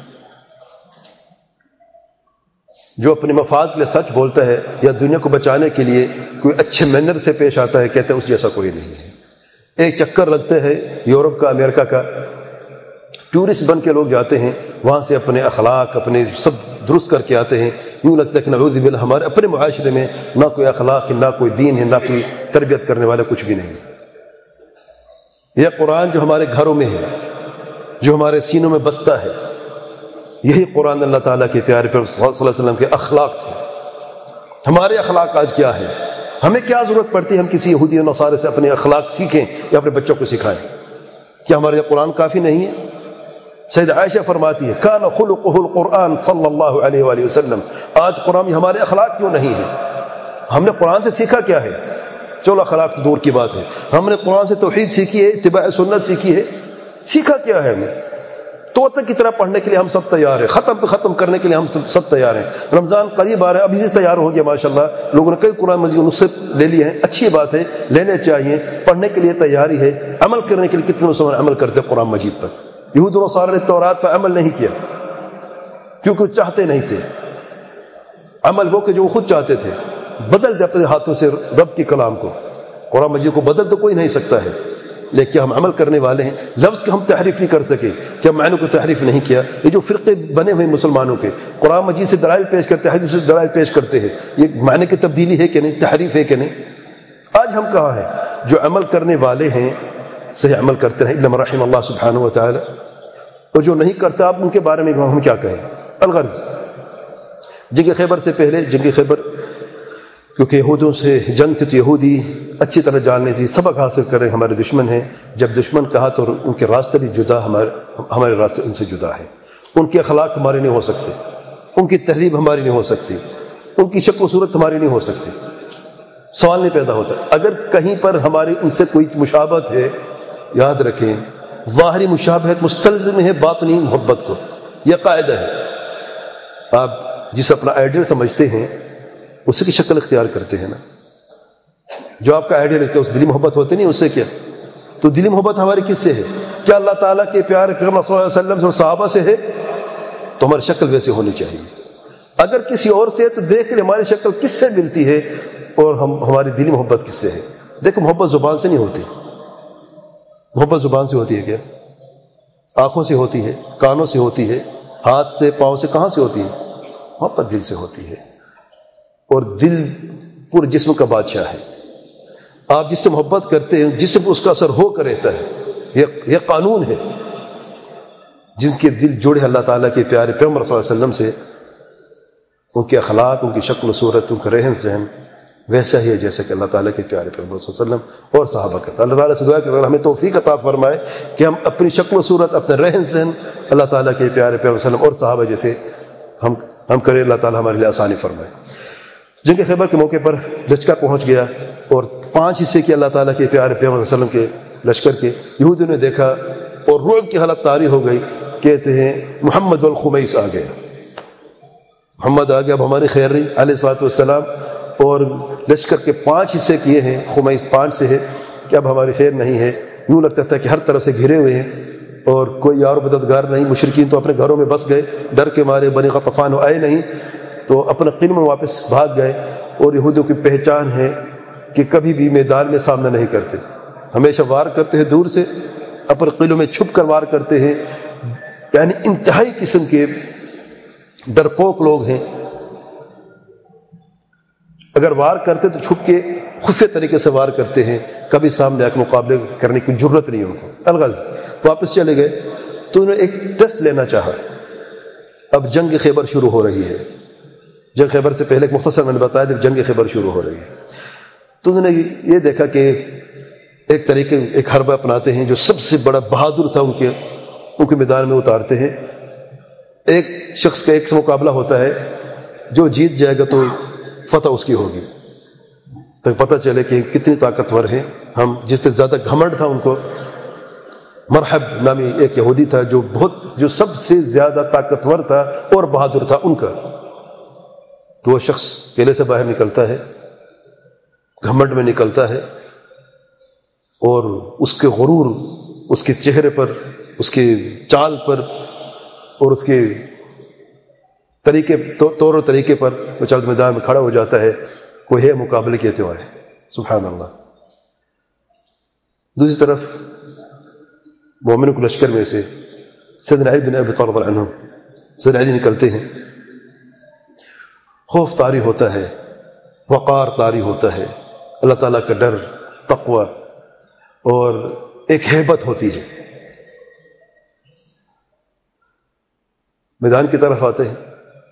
[SPEAKER 1] جو اپنے مفاد کے لیے سچ بولتا ہے یا دنیا کو بچانے کے لیے کوئی اچھے مینر سے پیش آتا ہے، کہتے ہیں اس جیسا کوئی نہیں ہے. ایک چکر لگتا ہے یورپ کا، امریکہ کا، ٹورسٹ بن کے لوگ جاتے ہیں وہاں سے اپنے اخلاق اپنے سب درست کر کے آتے ہیں. یوں لگتا ہے کہ نعوذ باللہ ہمارے اپنے معاشرے میں نہ کوئی اخلاق ہے، نہ کوئی دین ہے، نہ کوئی تربیت کرنے والا کچھ بھی نہیں. یہ قرآن جو ہمارے گھروں میں ہے، جو ہمارے سینوں میں بستا ہے، یہی قرآن اللہ تعالیٰ کے پیارے پیغمبر صلی اللہ علیہ وسلم کے اخلاق تھے. ہمارے اخلاق آج کیا ہے؟ ہمیں کیا ضرورت پڑتی ہے ہم کسی یہودی و نصارے سے اپنے اخلاق سیکھیں یا اپنے بچوں کو سکھائیں؟ کیا ہمارے قرآن کافی نہیں ہے؟ سید عائشہ فرماتی ہے کان خلقہ القرآن صلی اللہ علیہ وآلہ وسلم. آج قرآن میں ہمارے اخلاق کیوں نہیں ہے؟ ہم نے قرآن سے سیکھا کیا ہے؟ چلو اخلاق دور کی بات ہے، ہم نے قرآن سے توحید سیکھی ہے، اتباع سنت سیکھی ہے، سیکھا کیا ہے ہمیں؟ طوطے کی طرح پڑھنے کے لیے ہم سب تیار ہیں، ختم پہ ختم کرنے کے لیے ہم سب تیار ہیں۔ رمضان قریب آ رہا ہے، ابھی سے تیار ہو گیا ماشاءاللہ، لوگوں نے کئی قرآن مجید نسخے لے لیے ہیں، اچھی بات ہے، لینے چاہیے، پڑھنے کے لیے تیاری ہے، عمل کرنے کے لیے کتنے مسلمان عمل کرتے ہیں قرآن مجید پر؟ یہود و نصارہ نے تورات پر عمل نہیں کیا کیونکہ وہ چاہتے نہیں تھے، عمل وہ کہ جو وہ خود چاہتے تھے، بدل دے اپنے ہاتھوں سے رب کے کلام کو، قرآن مجید کو بدل تو کوئی نہیں سکتا ہے، لیکن ہم عمل کرنے والے ہیں، لفظ کی ہم تحریف نہیں کر سکے، کیا معنی کو تحریف نہیں کیا؟ یہ جو فرقے بنے ہوئے مسلمانوں کے قرآن مجید سے دلائل پیش کرتے ہیں، حدیث سے دلائل پیش کرتے ہیں، یہ معنی کی تبدیلی ہے کہ نہیں، تحریف ہے کہ نہیں؟ آج ہم کہاں ہیں؟ جو عمل کرنے والے ہیں صحیح عمل کرتے ہیں، الا من رحم اللہ سبحانہ و تعالی، اور جو نہیں کرتا اب ان کے بارے میں ہم کیا کہیں؟ الغرض جنگ خیبر سے پہلے، جنگ خیبر کیونکہ یہودوں سے جنگ تھی تو یہودی اچھی طرح جاننے سے سبق حاصل کر رہے ہیں، ہمارے دشمن ہیں، جب دشمن کہا تو ان کے راستے بھی جدا، ہمارے راستے ان سے جدا ہے، ان کے اخلاق ہمارے نہیں ہو سکتے، ان کی تہذیب ہماری نہیں ہو سکتی، ان کی شکل و صورت ہماری نہیں ہو سکتی، سوال نہیں پیدا ہوتا۔ اگر کہیں پر ہماری ان سے کوئی مشابہت ہے، یاد رکھیں ظاہری مشابہت مستلزم ہے باطنی محبت کو، یہ قاعدہ ہے۔ آپ جس اپنا آئیڈیل سمجھتے ہیں اسی کی شکل اختیار کرتے ہیں نا، جو آپ کا آئیڈیل ہے کہ اس دلی محبت ہوتی نہیں، اس سے کیا؟ تو دلی محبت ہماری کس سے ہے؟ کیا اللہ تعالیٰ کے پیارے پیغمبر صلی اللہ علیہ وسلم اور صحابہ سے ہے؟ تو ہماری شکل ویسے ہونی چاہیے۔ اگر کسی اور سے ہے تو دیکھ لیں ہماری شکل کس سے ملتی ہے اور ہماری دلی محبت کس سے ہے۔ دیکھو محبت زبان سے نہیں ہوتی، محبت زبان سے ہوتی ہے کیا؟ آنکھوں سے ہوتی ہے، کانوں سے ہوتی ہے، ہاتھ سے، پاؤں سے، کہاں سے ہوتی ہے؟ محبت دل سے ہوتی ہے، اور دل پورے جسم کا بادشاہ ہے۔ آپ جس سے محبت کرتے ہیں جسم کو اس کا اثر ہو کر رہتا ہے، یہ قانون ہے۔ جن کے دل جوڑے اللہ تعالیٰ کے پیارے پیغمبر صلی اللہ علیہ وسلم سے، ان کے اخلاق، ان کی شکل و صورت، ان کا رہن سہن ویسا ہی ہے جیسا کہ اللہ تعالیٰ کے پیارے پیغمبر صلی اللہ علیہ وسلم اور صحابہ کا تھا۔ اللہ تعالیٰ سے دعا کہ ہمیں توفیق عطا فرمائے کہ ہم اپنی شکل و صورت، اپنے رہن سہن اللہ تعالیٰ کے پیارے پیغمبر صلی اللہ علیہ وسلم اور صحابہ جیسے ہم کریں، اللہ تعالیٰ ہمارے لیے آسانی فرمائے۔ جنگ خیبر کے موقع پر لشکر پہنچ گیا اور 5 حصے کے اللہ تعالیٰ کے پیارے پیغمبر صلی اللہ علیہ وسلم کے لشکر کے یہودیوں نے دیکھا اور رعب کی حالت طاری ہو گئی، کہتے ہیں محمد والخمیس آ گیا، محمد آ گیا، اب ہماری خیر نہیں علیہ الصلوۃ والسلام، اور لشکر کے 5 حصے کیے ہیں، خمیس 5 سے ہے کہ اب ہماری خیر نہیں ہے۔ یوں لگتا تھا کہ ہر طرف سے گھرے ہوئے ہیں اور کوئی یار و مددگار نہیں، مشرکین تو اپنے گھروں میں بس گئے، ڈر کے مارے بنی غطفان آئے نہیں تو اپنے قلعوں میں واپس بھاگ گئے۔ اور یہودیوں کی پہچان ہے کہ کبھی بھی میدان میں سامنا نہیں کرتے، ہمیشہ وار کرتے ہیں دور سے، اپنے قلعوں میں چھپ کر وار کرتے ہیں، یعنی انتہائی قسم کے ڈرپوک لوگ ہیں۔ اگر وار کرتے تو چھپ کے خفیہ طریقے سے وار کرتے ہیں، کبھی سامنے آ کے مقابلے کرنے کی جرت نہیں ان کو۔ الغرض واپس چلے گئے تو انہوں نے ایک ٹیسٹ لینا چاہا۔ اب جنگ خیبر شروع ہو رہی ہے، جنگ خیبر سے پہلے ایک مختصر میں نے بتایا جب جنگ خیبر شروع ہو رہی ہے تو انہوں نے یہ دیکھا کہ ایک حربہ اپناتے ہیں، جو سب سے بڑا بہادر تھا ان کے میدان میں اتارتے ہیں۔ ایک شخص کا ایک سے مقابلہ ہوتا ہے، جو جیت جائے گا تو فتح اس کی ہوگی، تو پتہ چلے کہ کتنی طاقتور ہیں ہم۔ جس پہ زیادہ گھمنڈ تھا ان کو، مرحب نامی ایک یہودی تھا جو سب سے زیادہ طاقتور تھا اور بہادر تھا ان کا، تو وہ شخص قلعے سے باہر نکلتا ہے، گھمنڈ میں نکلتا ہے، اور اس کے غرور، اس کے چہرے پر، اس کے چال پر اور اس کے طور و طریقے پر وہ چلتے میدان میں کھڑا ہو جاتا ہے، وہ ہے مقابلے کہتے ہوئے، سبحان اللہ۔ دوسری طرف مومنوں کے لشکر میں سے سیدنا علی بن ابی طالب عنہ، سیدنا علی نکلتے ہیں، خوف طاری ہوتا ہے، وقار طاری ہوتا ہے، اللہ تعالیٰ کا ڈر، تقوی اور ایک ہیبت ہوتی ہے۔ میدان کی طرف آتے ہیں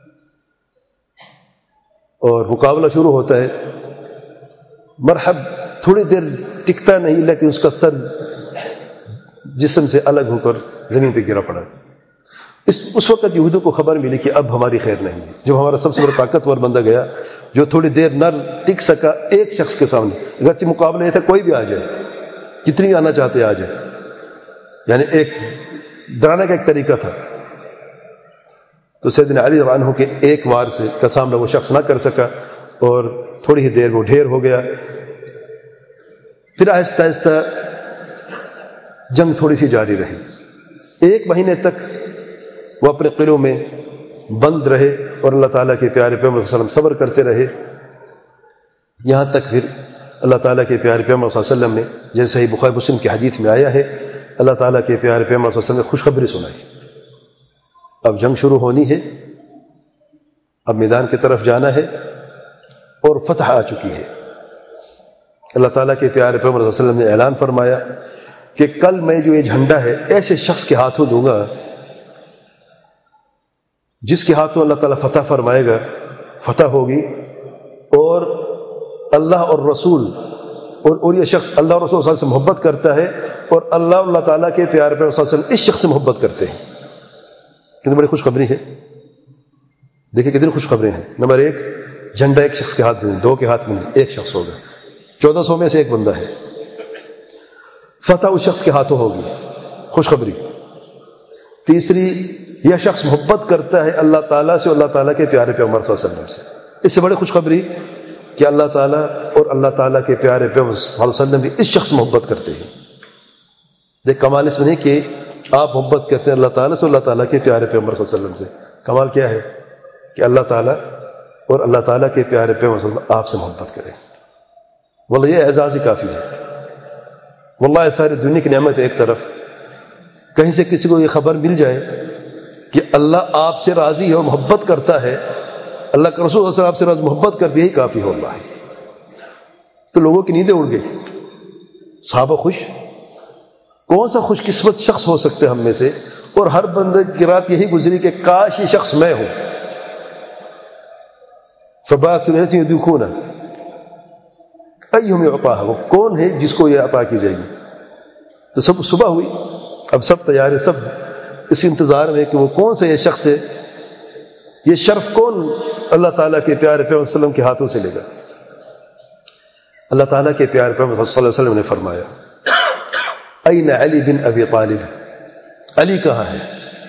[SPEAKER 1] اور مقابلہ شروع ہوتا ہے۔ مرحب تھوڑی دیر ٹکتا نہیں، لیکن اس کا سر جسم سے الگ ہو کر زمین پہ گرا پڑا، اس وقت یہودوں کو خبر ملی کہ اب ہماری خیر نہیں ہے. جب ہمارا سب سے بڑا طاقتور بندہ گیا جو تھوڑی دیر نہ ٹک سکا ایک شخص کے سامنے، اگرچہ مقابلہ یہ تھا کوئی بھی آ جائے، جتنی آنا چاہتے آ جائے، یعنی ایک ڈرانے کا ایک طریقہ تھا. تو سیدنا علی رضی اللہ عنہ کے ایک وار سے کا سامنا وہ شخص نہ کر سکا اور تھوڑی ہی دیر وہ ڈھیر ہو گیا. پھر آہستہ آہستہ جنگ تھوڑی سی جاری رہی. 1 مہینے تک وہ اپنے قلعوں میں بند رہے اور اللہ تعالیٰ کے پیارے پیغمبر صلی اللہ علیہ وسلم صبر کرتے رہے. یہاں تک پھر اللہ تعالیٰ کے پیارے پیغمبر صلی اللہ علیہ وسلم نے، جیسے ہی بخاری مسلم کی حدیث میں آیا ہے، اللہ تعالیٰ کے پیارے پیغمبر صلی اللہ علیہ وسلم نے خوشخبری سنائی. اب جنگ شروع ہونی ہے، اب میدان کی طرف جانا ہے اور فتح آ چکی ہے. اللہ تعالیٰ کے پیارے پیغمبر صلی اللہ علیہ وسلم نے اعلان فرمایا کہ کل میں جو یہ جھنڈا ہے ایسے شخص کے ہاتھوں دوں گا جس کے ہاتھوں اللہ تعالیٰ فتح فرمائے گا، فتح ہوگی، اور اللہ اور رسول اور یہ شخص اللہ اور رسول صلی اللہ علیہ وسلم سے محبت کرتا ہے اور اللہ تعالیٰ کے پیارے پیغمبر صلی اللہ علیہ وسلم اس شخص سے محبت کرتے ہیں. کتنی بڑی خوشخبری ہے، دیکھیں کتنی خوشخبری ہیں. نمبر 1، جھنڈا ایک شخص کے ہاتھ میں، 2 کے ہاتھ میں نہیں، ایک شخص ہوگا. 1400 میں سے ایک بندہ ہے. فتح اس شخص کے ہاتھوں ہوگی، خوشخبری. تیسری، یہ شخص محبت کرتا ہے اللہ تعالیٰ سے اور اللہ تعالیٰ کے پیارے پیغمبر صلی اللہ علیہ وسلم سے. اس سے بڑی خوشخبری کہ اللہ تعالیٰ اور اللہ تعالیٰ کے پیارے پیغمبر صلی اللہ علیہ وسلم بھی اس شخص سے محبت کرتے ہیں. دیکھ کمال اس میں نہیں کہ آپ محبت کرتے ہیں اللہ تعالیٰ سے اور اللہ تعالیٰ کے پیارے پیغمبر صلی اللہ علیہ وسلم سے. کمال کیا ہے کہ اللہ تعالیٰ اور اللہ تعالیٰ کے پیارے پیغمبر صلی اللہ علیہ وسلم آپ سے محبت کریں. واللہ یہ اعزاز ہی کافی ہے. واللہ ساری دنیا کی نعمت ہے ایک طرف، کہیں سے کسی کو یہ خبر مل جائے کہ اللہ آپ سے راضی ہے اور محبت کرتا ہے، اللہ کا رسول صلی اللہ علیہ وسلم آپ سے راضی محبت کرتی ہے، یہی کافی ہو اللہ ہے. تو لوگوں کی نیندیں اڑ گئی. صحابہ خوش. کون سا خوش قسمت شخص ہو سکتے ہم میں سے، اور ہر بندے کی رات یہی گزری کہ کاش یہ شخص میں ہوں. فباتوا يدعون ایہم یعطاہ، وہ کون ہے جس کو یہ عطا کی جائے گی. تو سب صبح ہوئی، اب سب تیار ہے، سب اس انتظار میں کہ وہ کون سا یہ شخص ہے، یہ شرف کون اللہ تعالیٰ کے پیارے پیغمبر صلی اللہ علیہ وسلم کے ہاتھوں سے لے گا. اللہ تعالیٰ کے پیارے پیغمبر صلی اللہ علیہ وسلم نے فرمایا این علی بن ابی طالب، علی کہاں ہے؟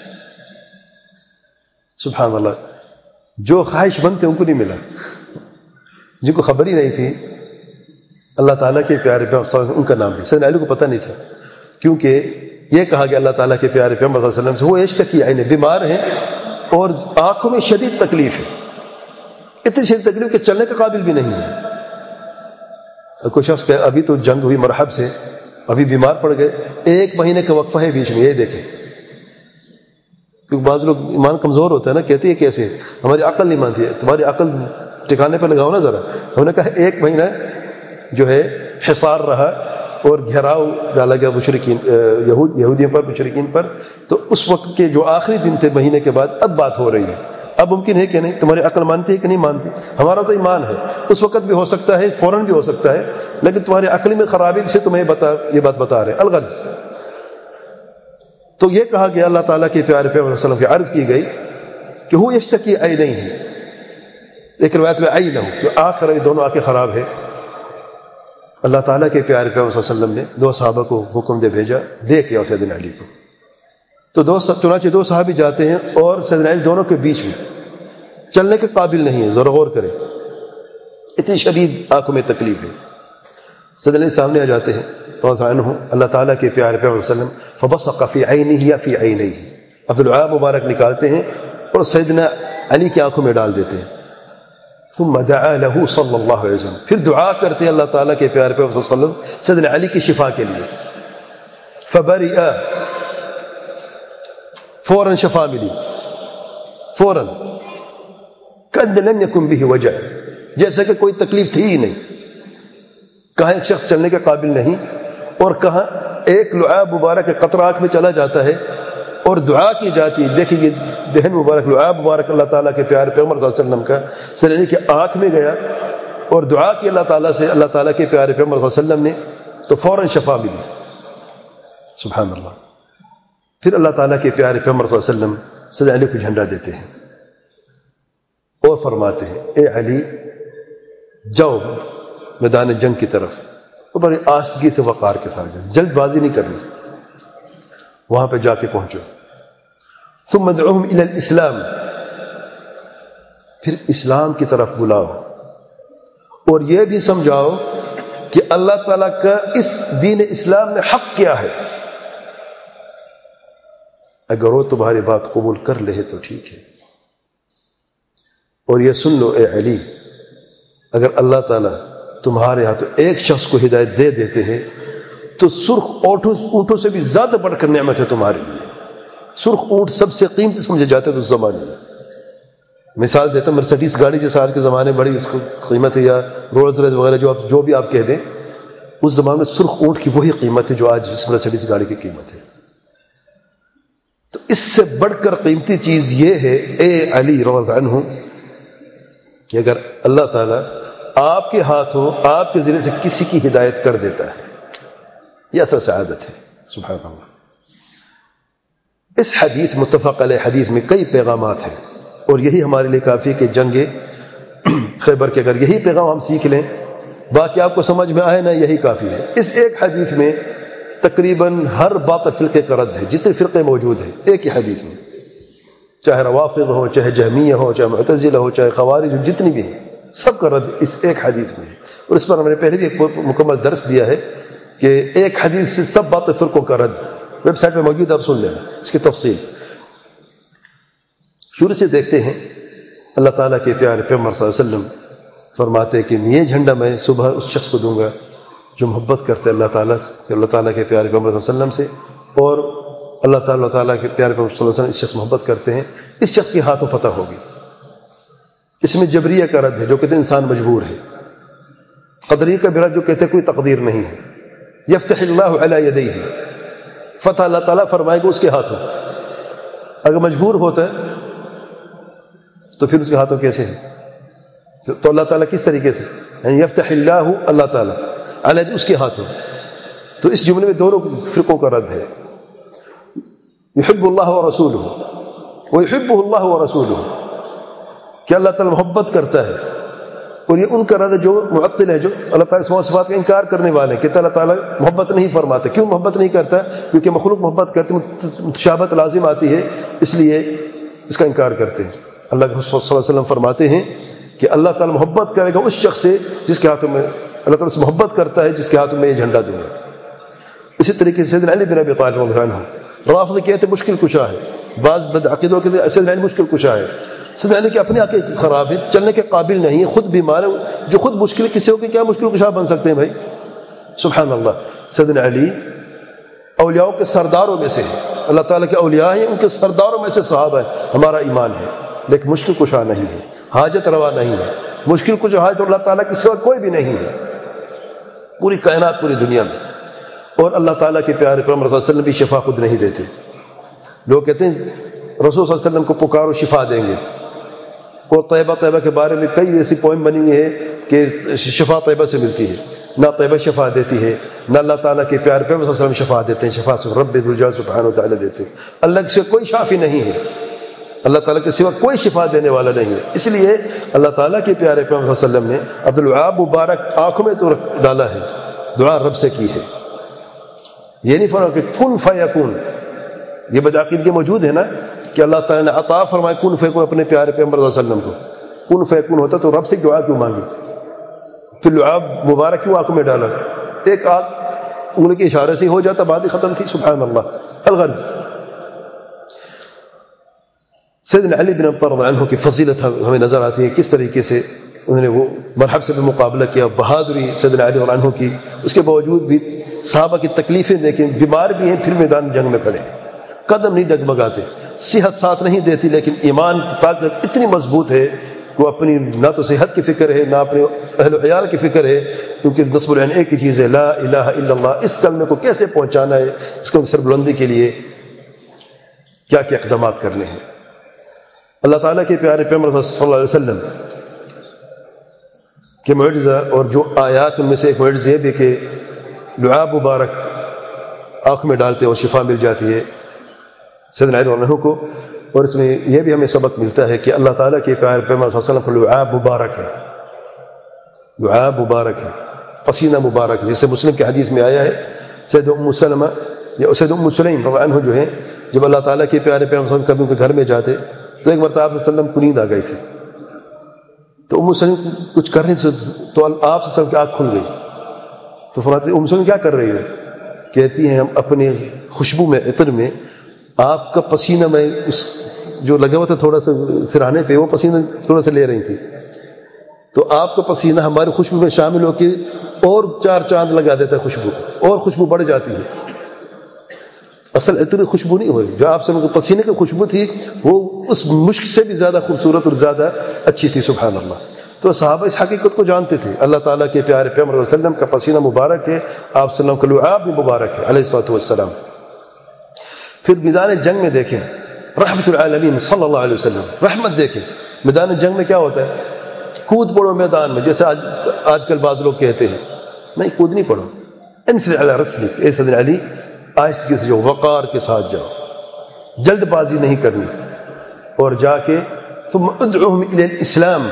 [SPEAKER 1] سبحان اللہ. جو خواہش مند تھے ان کو نہیں ملا، جن کو خبر ہی نہیں تھی اللہ تعالیٰ کے پیارے پیغمبر صلی اللہ علیہ وسلم، ان کا نام بھی سیدنا علی کو پتہ نہیں تھا، کیونکہ یہ کہا کہ اللہ تعالیٰ کے پیارے پیغمبر صلی اللہ علیہ وسلم سے وہ یشتکی عین، بیمار ہیں اور آنکھوں میں شدید تکلیف ہے، اتنی شدید تکلیف کہ چلنے کے قابل بھی نہیں ہے. کوئی شخص کہ ابھی تو جنگ ہوئی مرحب سے، ابھی بیمار پڑ گئے، 1 مہینے کا وقفہ ہے بیچ میں، یہ دیکھیں. کیونکہ بعض لوگ ایمان کمزور ہوتا ہے نا، کہتے ہیں کیسے ہماری عقل نہیں مانتی ہے. تمہاری عقل ٹھکانے پہ لگاؤ نا ذرا. ہم نے کہا 1 مہینہ جو ہے حصار رہا اور گھیراؤ ڈالا گیا مشرکین یہودیوں پر، مشرکین پر. تو اس وقت کے جو آخری دن تھے مہینے کے بعد، اب بات ہو رہی ہے. اب ممکن ہے کہ نہیں، تمہاری عقل مانتی ہے کہ نہیں مانتی؟ ہمارا تو ایمان ہے، اس وقت بھی ہو سکتا ہے، فوراً بھی ہو سکتا ہے، لیکن تمہاری عقل میں خرابی سے تمہیں یہ بات بتا رہے الغرض. تو یہ کہا گیا اللہ تعالیٰ کے پیارے پیغمبر صلی اللہ علیہ وسلم کی عرض کی گئی کہ وہ یشتکی عینیہ ہے. ایک روایت میں عینہ ہو کہ آنکھ رہی، دونوں آنکھیں خراب ہے. اللہ تعالیٰ کے پیارے پیغمبر صلی اللہ علیہ وسلم نے 2 صحابہ کو حکم دے بھیجا، لے کے آؤ سیدنا علی کو. تو چنانچہ 2 صحابی جاتے ہیں اور سیدنا علی دونوں کے بیچ میں، چلنے کے قابل نہیں ہے، ذرا غور کریں، اتنی شدید آنکھوں میں تکلیف ہے. سیدنا علی سامنے آ جاتے ہیں اللہ تعالیٰ کے پیارے پیغمبر صلی اللہ علیہ وسلم فبصق فی عینہ یا فی عینیہ، عبدالعاب مبارک نکالتے ہیں اور سیدنا علی کی آنکھوں میں ڈال دیتے ہیں. ثم دعا له صلی اللہ علیہ وسلم، پھر دعا کرتے ہیں اللہ تعالیٰ کے پیارے پیغمبر صلی اللہ علیہ وسلم سیدنا علی کی شفا کے لیے. فبرئ، فوراً شفا ملی، فوراً. قد لم يكن به وجع، جیسے کہ کوئی تکلیف تھی ہی نہیں. کہاں ایک شخص چلنے کے قابل نہیں اور کہاں ایک لعاب مبارک قطرہ آنکھ میں چلا جاتا ہے اور دعا کی جاتی ہے. دیکھیں یہ دہن مبارک، لعاب مبارک اللہ تعالیٰ کے پیارے پیغمبر صلی اللہ علیہ وسلم کا سیدنا علی کی آنکھ میں گیا اور دعا کی اللہ تعالیٰ سے، اللہ تعالیٰ کے پیارے پیغمبر صلی اللہ علیہ وسلم نے، تو فوراً شفا ملی. سبحان اللہ. پھر اللہ تعالیٰ کے پیارے پیغمبر صلی اللہ علیہ وسلم سیدنا علی کو جھنڈا دیتے ہیں اور فرماتے ہیں اے علی جاؤ میدان جنگ کی طرف، اور بڑی آستگی سے وقار کے ساتھ جاؤ، جلد بازی نہیں کرنی، وہاں پہ جا کے پہنچو۔ ثم ادعوهم الى الاسلام، پھر اسلام کی طرف بلاؤ، اور یہ بھی سمجھاؤ کہ اللہ تعالیٰ کا اس دین اسلام میں حق کیا ہے۔ اگر وہ تمہاری بات قبول کر لے تو ٹھیک ہے، اور یہ سن لو اے علی، اگر اللہ تعالیٰ تمہارے ہاں تو ایک شخص کو ہدایت دے دیتے ہیں تو سرخ اونٹوں سے بھی زیادہ بڑھ کر نعمت ہے تمہارے لیے۔ سرخ اونٹ سب سے قیمتی سمجھے جاتے تھے اس زمانے میں۔ مثال دیتا ہوں، مرسڈیز گاڑی جیسے آج کے زمانے میں بڑی اس کو قیمت ہے، یا رولز رائس وغیرہ جو بھی آپ کہہ دیں، اس زمانے میں سرخ اونٹ کی وہی قیمت ہے جو آج اس مرسڈیز گاڑی کی قیمت ہے۔ تو اس سے بڑھ کر قیمتی چیز یہ ہے اے علی رضی اللہ عنہ کہ اگر اللہ تعالیٰ آپ کے ہاتھوں آپ کے ذریعے سے کسی کی ہدایت کر دیتا ہے، یہ اصل سعادت ہے۔ سبحان اللہ۔ اس حدیث متفق علیہ حدیث میں کئی پیغامات ہیں، اور یہی ہمارے لیے کافی ہے کہ جنگ خیبر کے اگر یہی پیغام ہم سیکھ لیں، باقی آپ کو سمجھ میں آئے نا، یہی کافی ہے۔ اس ایک حدیث میں تقریباً ہر باطل فرقے کا رد ہے، جتنے فرقے موجود ہیں ایک ہی حدیث میں، چاہے روافض ہو، چاہے جہمیہ ہو، چاہے معتزلہ ہو، چاہے خوارج ہو، جتنی بھی ہیں سب کا رد اس ایک حدیث میں ہے۔ اور اس پر ہم نے پہلے بھی ایک مکمل درس دیا ہے کہ ایک حدیث سے سب باطل فرقوں کا رد، ویب سائٹ پہ موجود ہے، آپ سن لینا اس کی تفصیل۔ شروع سے دیکھتے ہیں، اللہ تعالیٰ کے پیارے پیغمبر صلی اللہ علیہ وسلم فرماتے ہیں کہ یہ جھنڈا میں صبح اس شخص کو دوں گا جو محبت کرتے اللہ تعالیٰ سے، اللہ تعالیٰ کے پیارے پیغمبر صلی اللہ علیہ وسلم سے، اور اللہ تعالیٰ کے پیارے پیغمبر صلی اللہ علیہ وسلم اس شخص محبت کرتے ہیں، اس شخص کے ہاتھوں فتح ہوگی۔ اس میں جبریہ کا رد ہے جو کہتے ہیں انسان مجبور ہے، قدریہ کا بھی رد جو کہتے ہیں کوئی تقدیر نہیں ہے۔ یفتح اللہ علی یدیہ، فتح اللہ تعالیٰ فرمائے گا اس کے ہاتھوں۔ اگر مجبور ہوتا ہے تو پھر اس کے ہاتھوں کیسے ہیں؟ تو اللہ تعالیٰ کس طریقے سے، یعنی یفتح اللہ تعالیٰ علی اس کے ہاتھوں۔ تو اس جملے میں دونوں فرقوں کا رد ہے، یحب اللہ ورسولہ ویحبہ اللہ ورسولہ، کہ اللہ تعالیٰ محبت کرتا ہے، اور یہ ان کا رد ہے جو معطل ہے، جو اللہ تعالیٰ کے صفات کا انکار کرنے والے ہیں، کہ اللہ تعالیٰ محبت نہیں فرماتا۔ کیوں محبت نہیں کرتا؟ کیونکہ مخلوق محبت کرتے، متشابہت لازم آتی ہے، اس لیے اس کا انکار کرتے ہیں۔ اللہ کے رسول صلی اللہ علیہ وسلم فرماتے ہیں کہ اللہ تعالیٰ محبت کرے گا اس شخص سے جس کے ہاتھوں میں، اللہ تعالیٰ سے محبت کرتا ہے جس کے ہاتھوں میں یہ جھنڈا دوں گا۔ اسی طریقے سے سیدنا علی بن ابی طالب رضی اللہ عنہ، رافضی کہتے مشکل کشا ہے، بعض بدعقیدوں کے سیدنا علی مشکل کشا ہے۔ سیدنا علی کے اپنے عقیدے خراب ہے، چلنے کے قابل نہیں ہے، خود بیمار ہے، جو خود مشکل کسی ہو کے کیا مشکل کشا بن سکتے ہیں بھائی؟ سبحان اللہ۔ سیدنا علی اولیاء کے سرداروں میں سے ہے، اللہ تعالیٰ کے اولیاء ہیں، ان کے سرداروں میں سے صحابہ ہیں، ہمارا ایمان ہے، لیکن مشکل کشا نہیں ہے، حاجت روا نہیں ہے۔ مشکل کشا حاجت اللہ تعالیٰ کے سوا کوئی بھی نہیں ہے پوری کائنات، پوری دنیا میں۔ اور اللہ تعالیٰ کے پیارے پیغمبر صلی اللہ علیہ وسلم بھی شفا خود نہیں دیتے۔ لوگ کہتے ہیں رسول صلی اللہ علیہ وسلم کو پکارو شفا دیں گے، اور طیبہ کے بارے میں کئی ایسی پوائم بنی ہوئی ہے کہ شفا طیبہ سے ملتی ہے، نہ طیبہ شفا دیتی ہے، نہ اللہ تعالیٰ کے پیارے پیغمبر صلی اللہ علیہ وسلم شفا دیتے ہیں، شفا سے رب ذو الجلال سبحانہ وتعالی دیتے ہیں۔ اللہ سے کوئی شافی نہیں ہے، اللہ تعالیٰ کے سوا کوئی شفا دینے والا نہیں ہے۔ اس لیے اللہ تعالیٰ کے پیارے پیغمبر صلی اللہ علیہ وسلم نے عبدالوہاب مبارک آنکھوں میں تو ڈالا ہے، دعا رب سے کی ہے، یہ نہیں فرمایا کہ کن فیکون۔ یہ بدعقیدگی موجود ہے نا کہ اللہ تعالیٰ نے عطا فرمائے کن فیکون اپنے پیارے پیغمبر صلی اللہ علیہ وسلم کو، کن فیکون ہوتا تو رب سے دعا کیوں مانگی؟ پھر لعاب مبارک کیوں آنکھوں میں ڈالا؟ ایک انگلی کے اشارے سے ہی ہو جاتا، بات ہی ختم تھی۔ سبحان اللہ۔ الغرض سیدنا علی بن ابی طالب رضی اللہ عنہ کی فضیلت ہمیں نظر آتی ہے، کس طریقے سے انہوں نے وہ مرحب سے بھی مقابلہ کیا، بہادری سیدنا علی رضی اللہ عنہ کی، اس کے باوجود بھی صحابہ کی تکلیفیں دیکھیں، بیمار بھی ہیں پھر میدان جنگ میں کھڑے ہیں، قدم نہیں ڈگمگاتے، صحت ساتھ نہیں دیتی، لیکن ایمان کی طاقت اتنی مضبوط ہے کہ وہ اپنی نہ تو صحت کی فکر ہے، نہ اپنے اہل و عیال کی فکر ہے، کیونکہ نصب العین ایک ہی چیز ہے، لا الہ الا اللہ۔ اس کلمے کو کیسے پہنچانا ہے، اس کو سربلندی کے لیے کیا کیا اقدامات کرنے ہیں۔ اللہ تعالیٰ کے پیارے پیغمبر صلی اللہ علیہ وسلم کے معجزہ اور جو آیات ان میں سے ایک معجزہ یہ بھی کہ لعاب مبارک آنکھ میں ڈالتے اور شفا مل جاتی ہے، سیدنا علی رضی اللہ عنہ کو. اور اس میں یہ بھی ہمیں سبق ملتا ہے کہ اللہ تعالیٰ کے پیارے پیغمبر صلی اللہ علیہ وسلم کا لعاب مبارک ہے. لعاب مبارک ہے، پسینہ مبارک ہے. جیسے مسلم کی حدیث میں آیا ہے، سید ام سلمہ یا سید ام سلیم رضی اللہ عنہ جو ہیں، جب اللہ تعالیٰ کے پیارے پیغمبر صلی اللہ علیہ وسلم کبھی ان کے گھر میں جاتے تو ایک مرتبہ آپ صلی اللہ علیہ وسلم کو نیند آ گئی تھی. تو ام سلیم کچھ کر رہی تھی تو آپ صلی اللہ علیہ وسلم کی آنکھ کھل گئی. تو فرماتے ام سلیم کیا کر رہی ہو؟ کہتی ہیں ہم اپنے خوشبو میں، عطر میں آپ کا پسینہ، میں اس جو لگا ہوا تھا تھوڑا سا سرہانے پہ، وہ پسینہ تھوڑا سا لے رہی تھی. تو آپ کا پسینہ ہماری خوشبو میں شامل ہو کے اور 4 چاند لگا دیتا ہے خوشبو، اور خوشبو بڑھ جاتی ہے. اصل عطر خوشبو نہیں ہوئی، جو آپ سے پسینے کی خوشبو تھی وہ اس مشک سے بھی زیادہ خوبصورت اور زیادہ اچھی تھی. سبحان اللہ. تو صحابہ اس حقیقت کو جانتے تھے. اللہ تعالیٰ کے پیارے پیغمبر صلی اللہ علیہ وسلم کا پسینہ مبارک ہے، آپ صلی اللہ علیہ وسلم کا لعاب بھی مبارک ہے علیہ الصلوۃ والسلام. پھر میدان جنگ میں دیکھیں رحمت العالمین صلی اللہ علیہ وسلم، رحمت دیکھیں. میدان جنگ میں کیا ہوتا ہے؟ کود پڑو میدان میں، جیسے آج کل بعض لوگ کہتے ہیں. نہیں، کود نہیں پڑو. انفذ علی رسلک، اے سیدنا علی آہستگی سے جو وقار کے ساتھ جاؤ، جلد بازی نہیں کرنی. اور جا کے ثم ادعوہم الی الاسلام،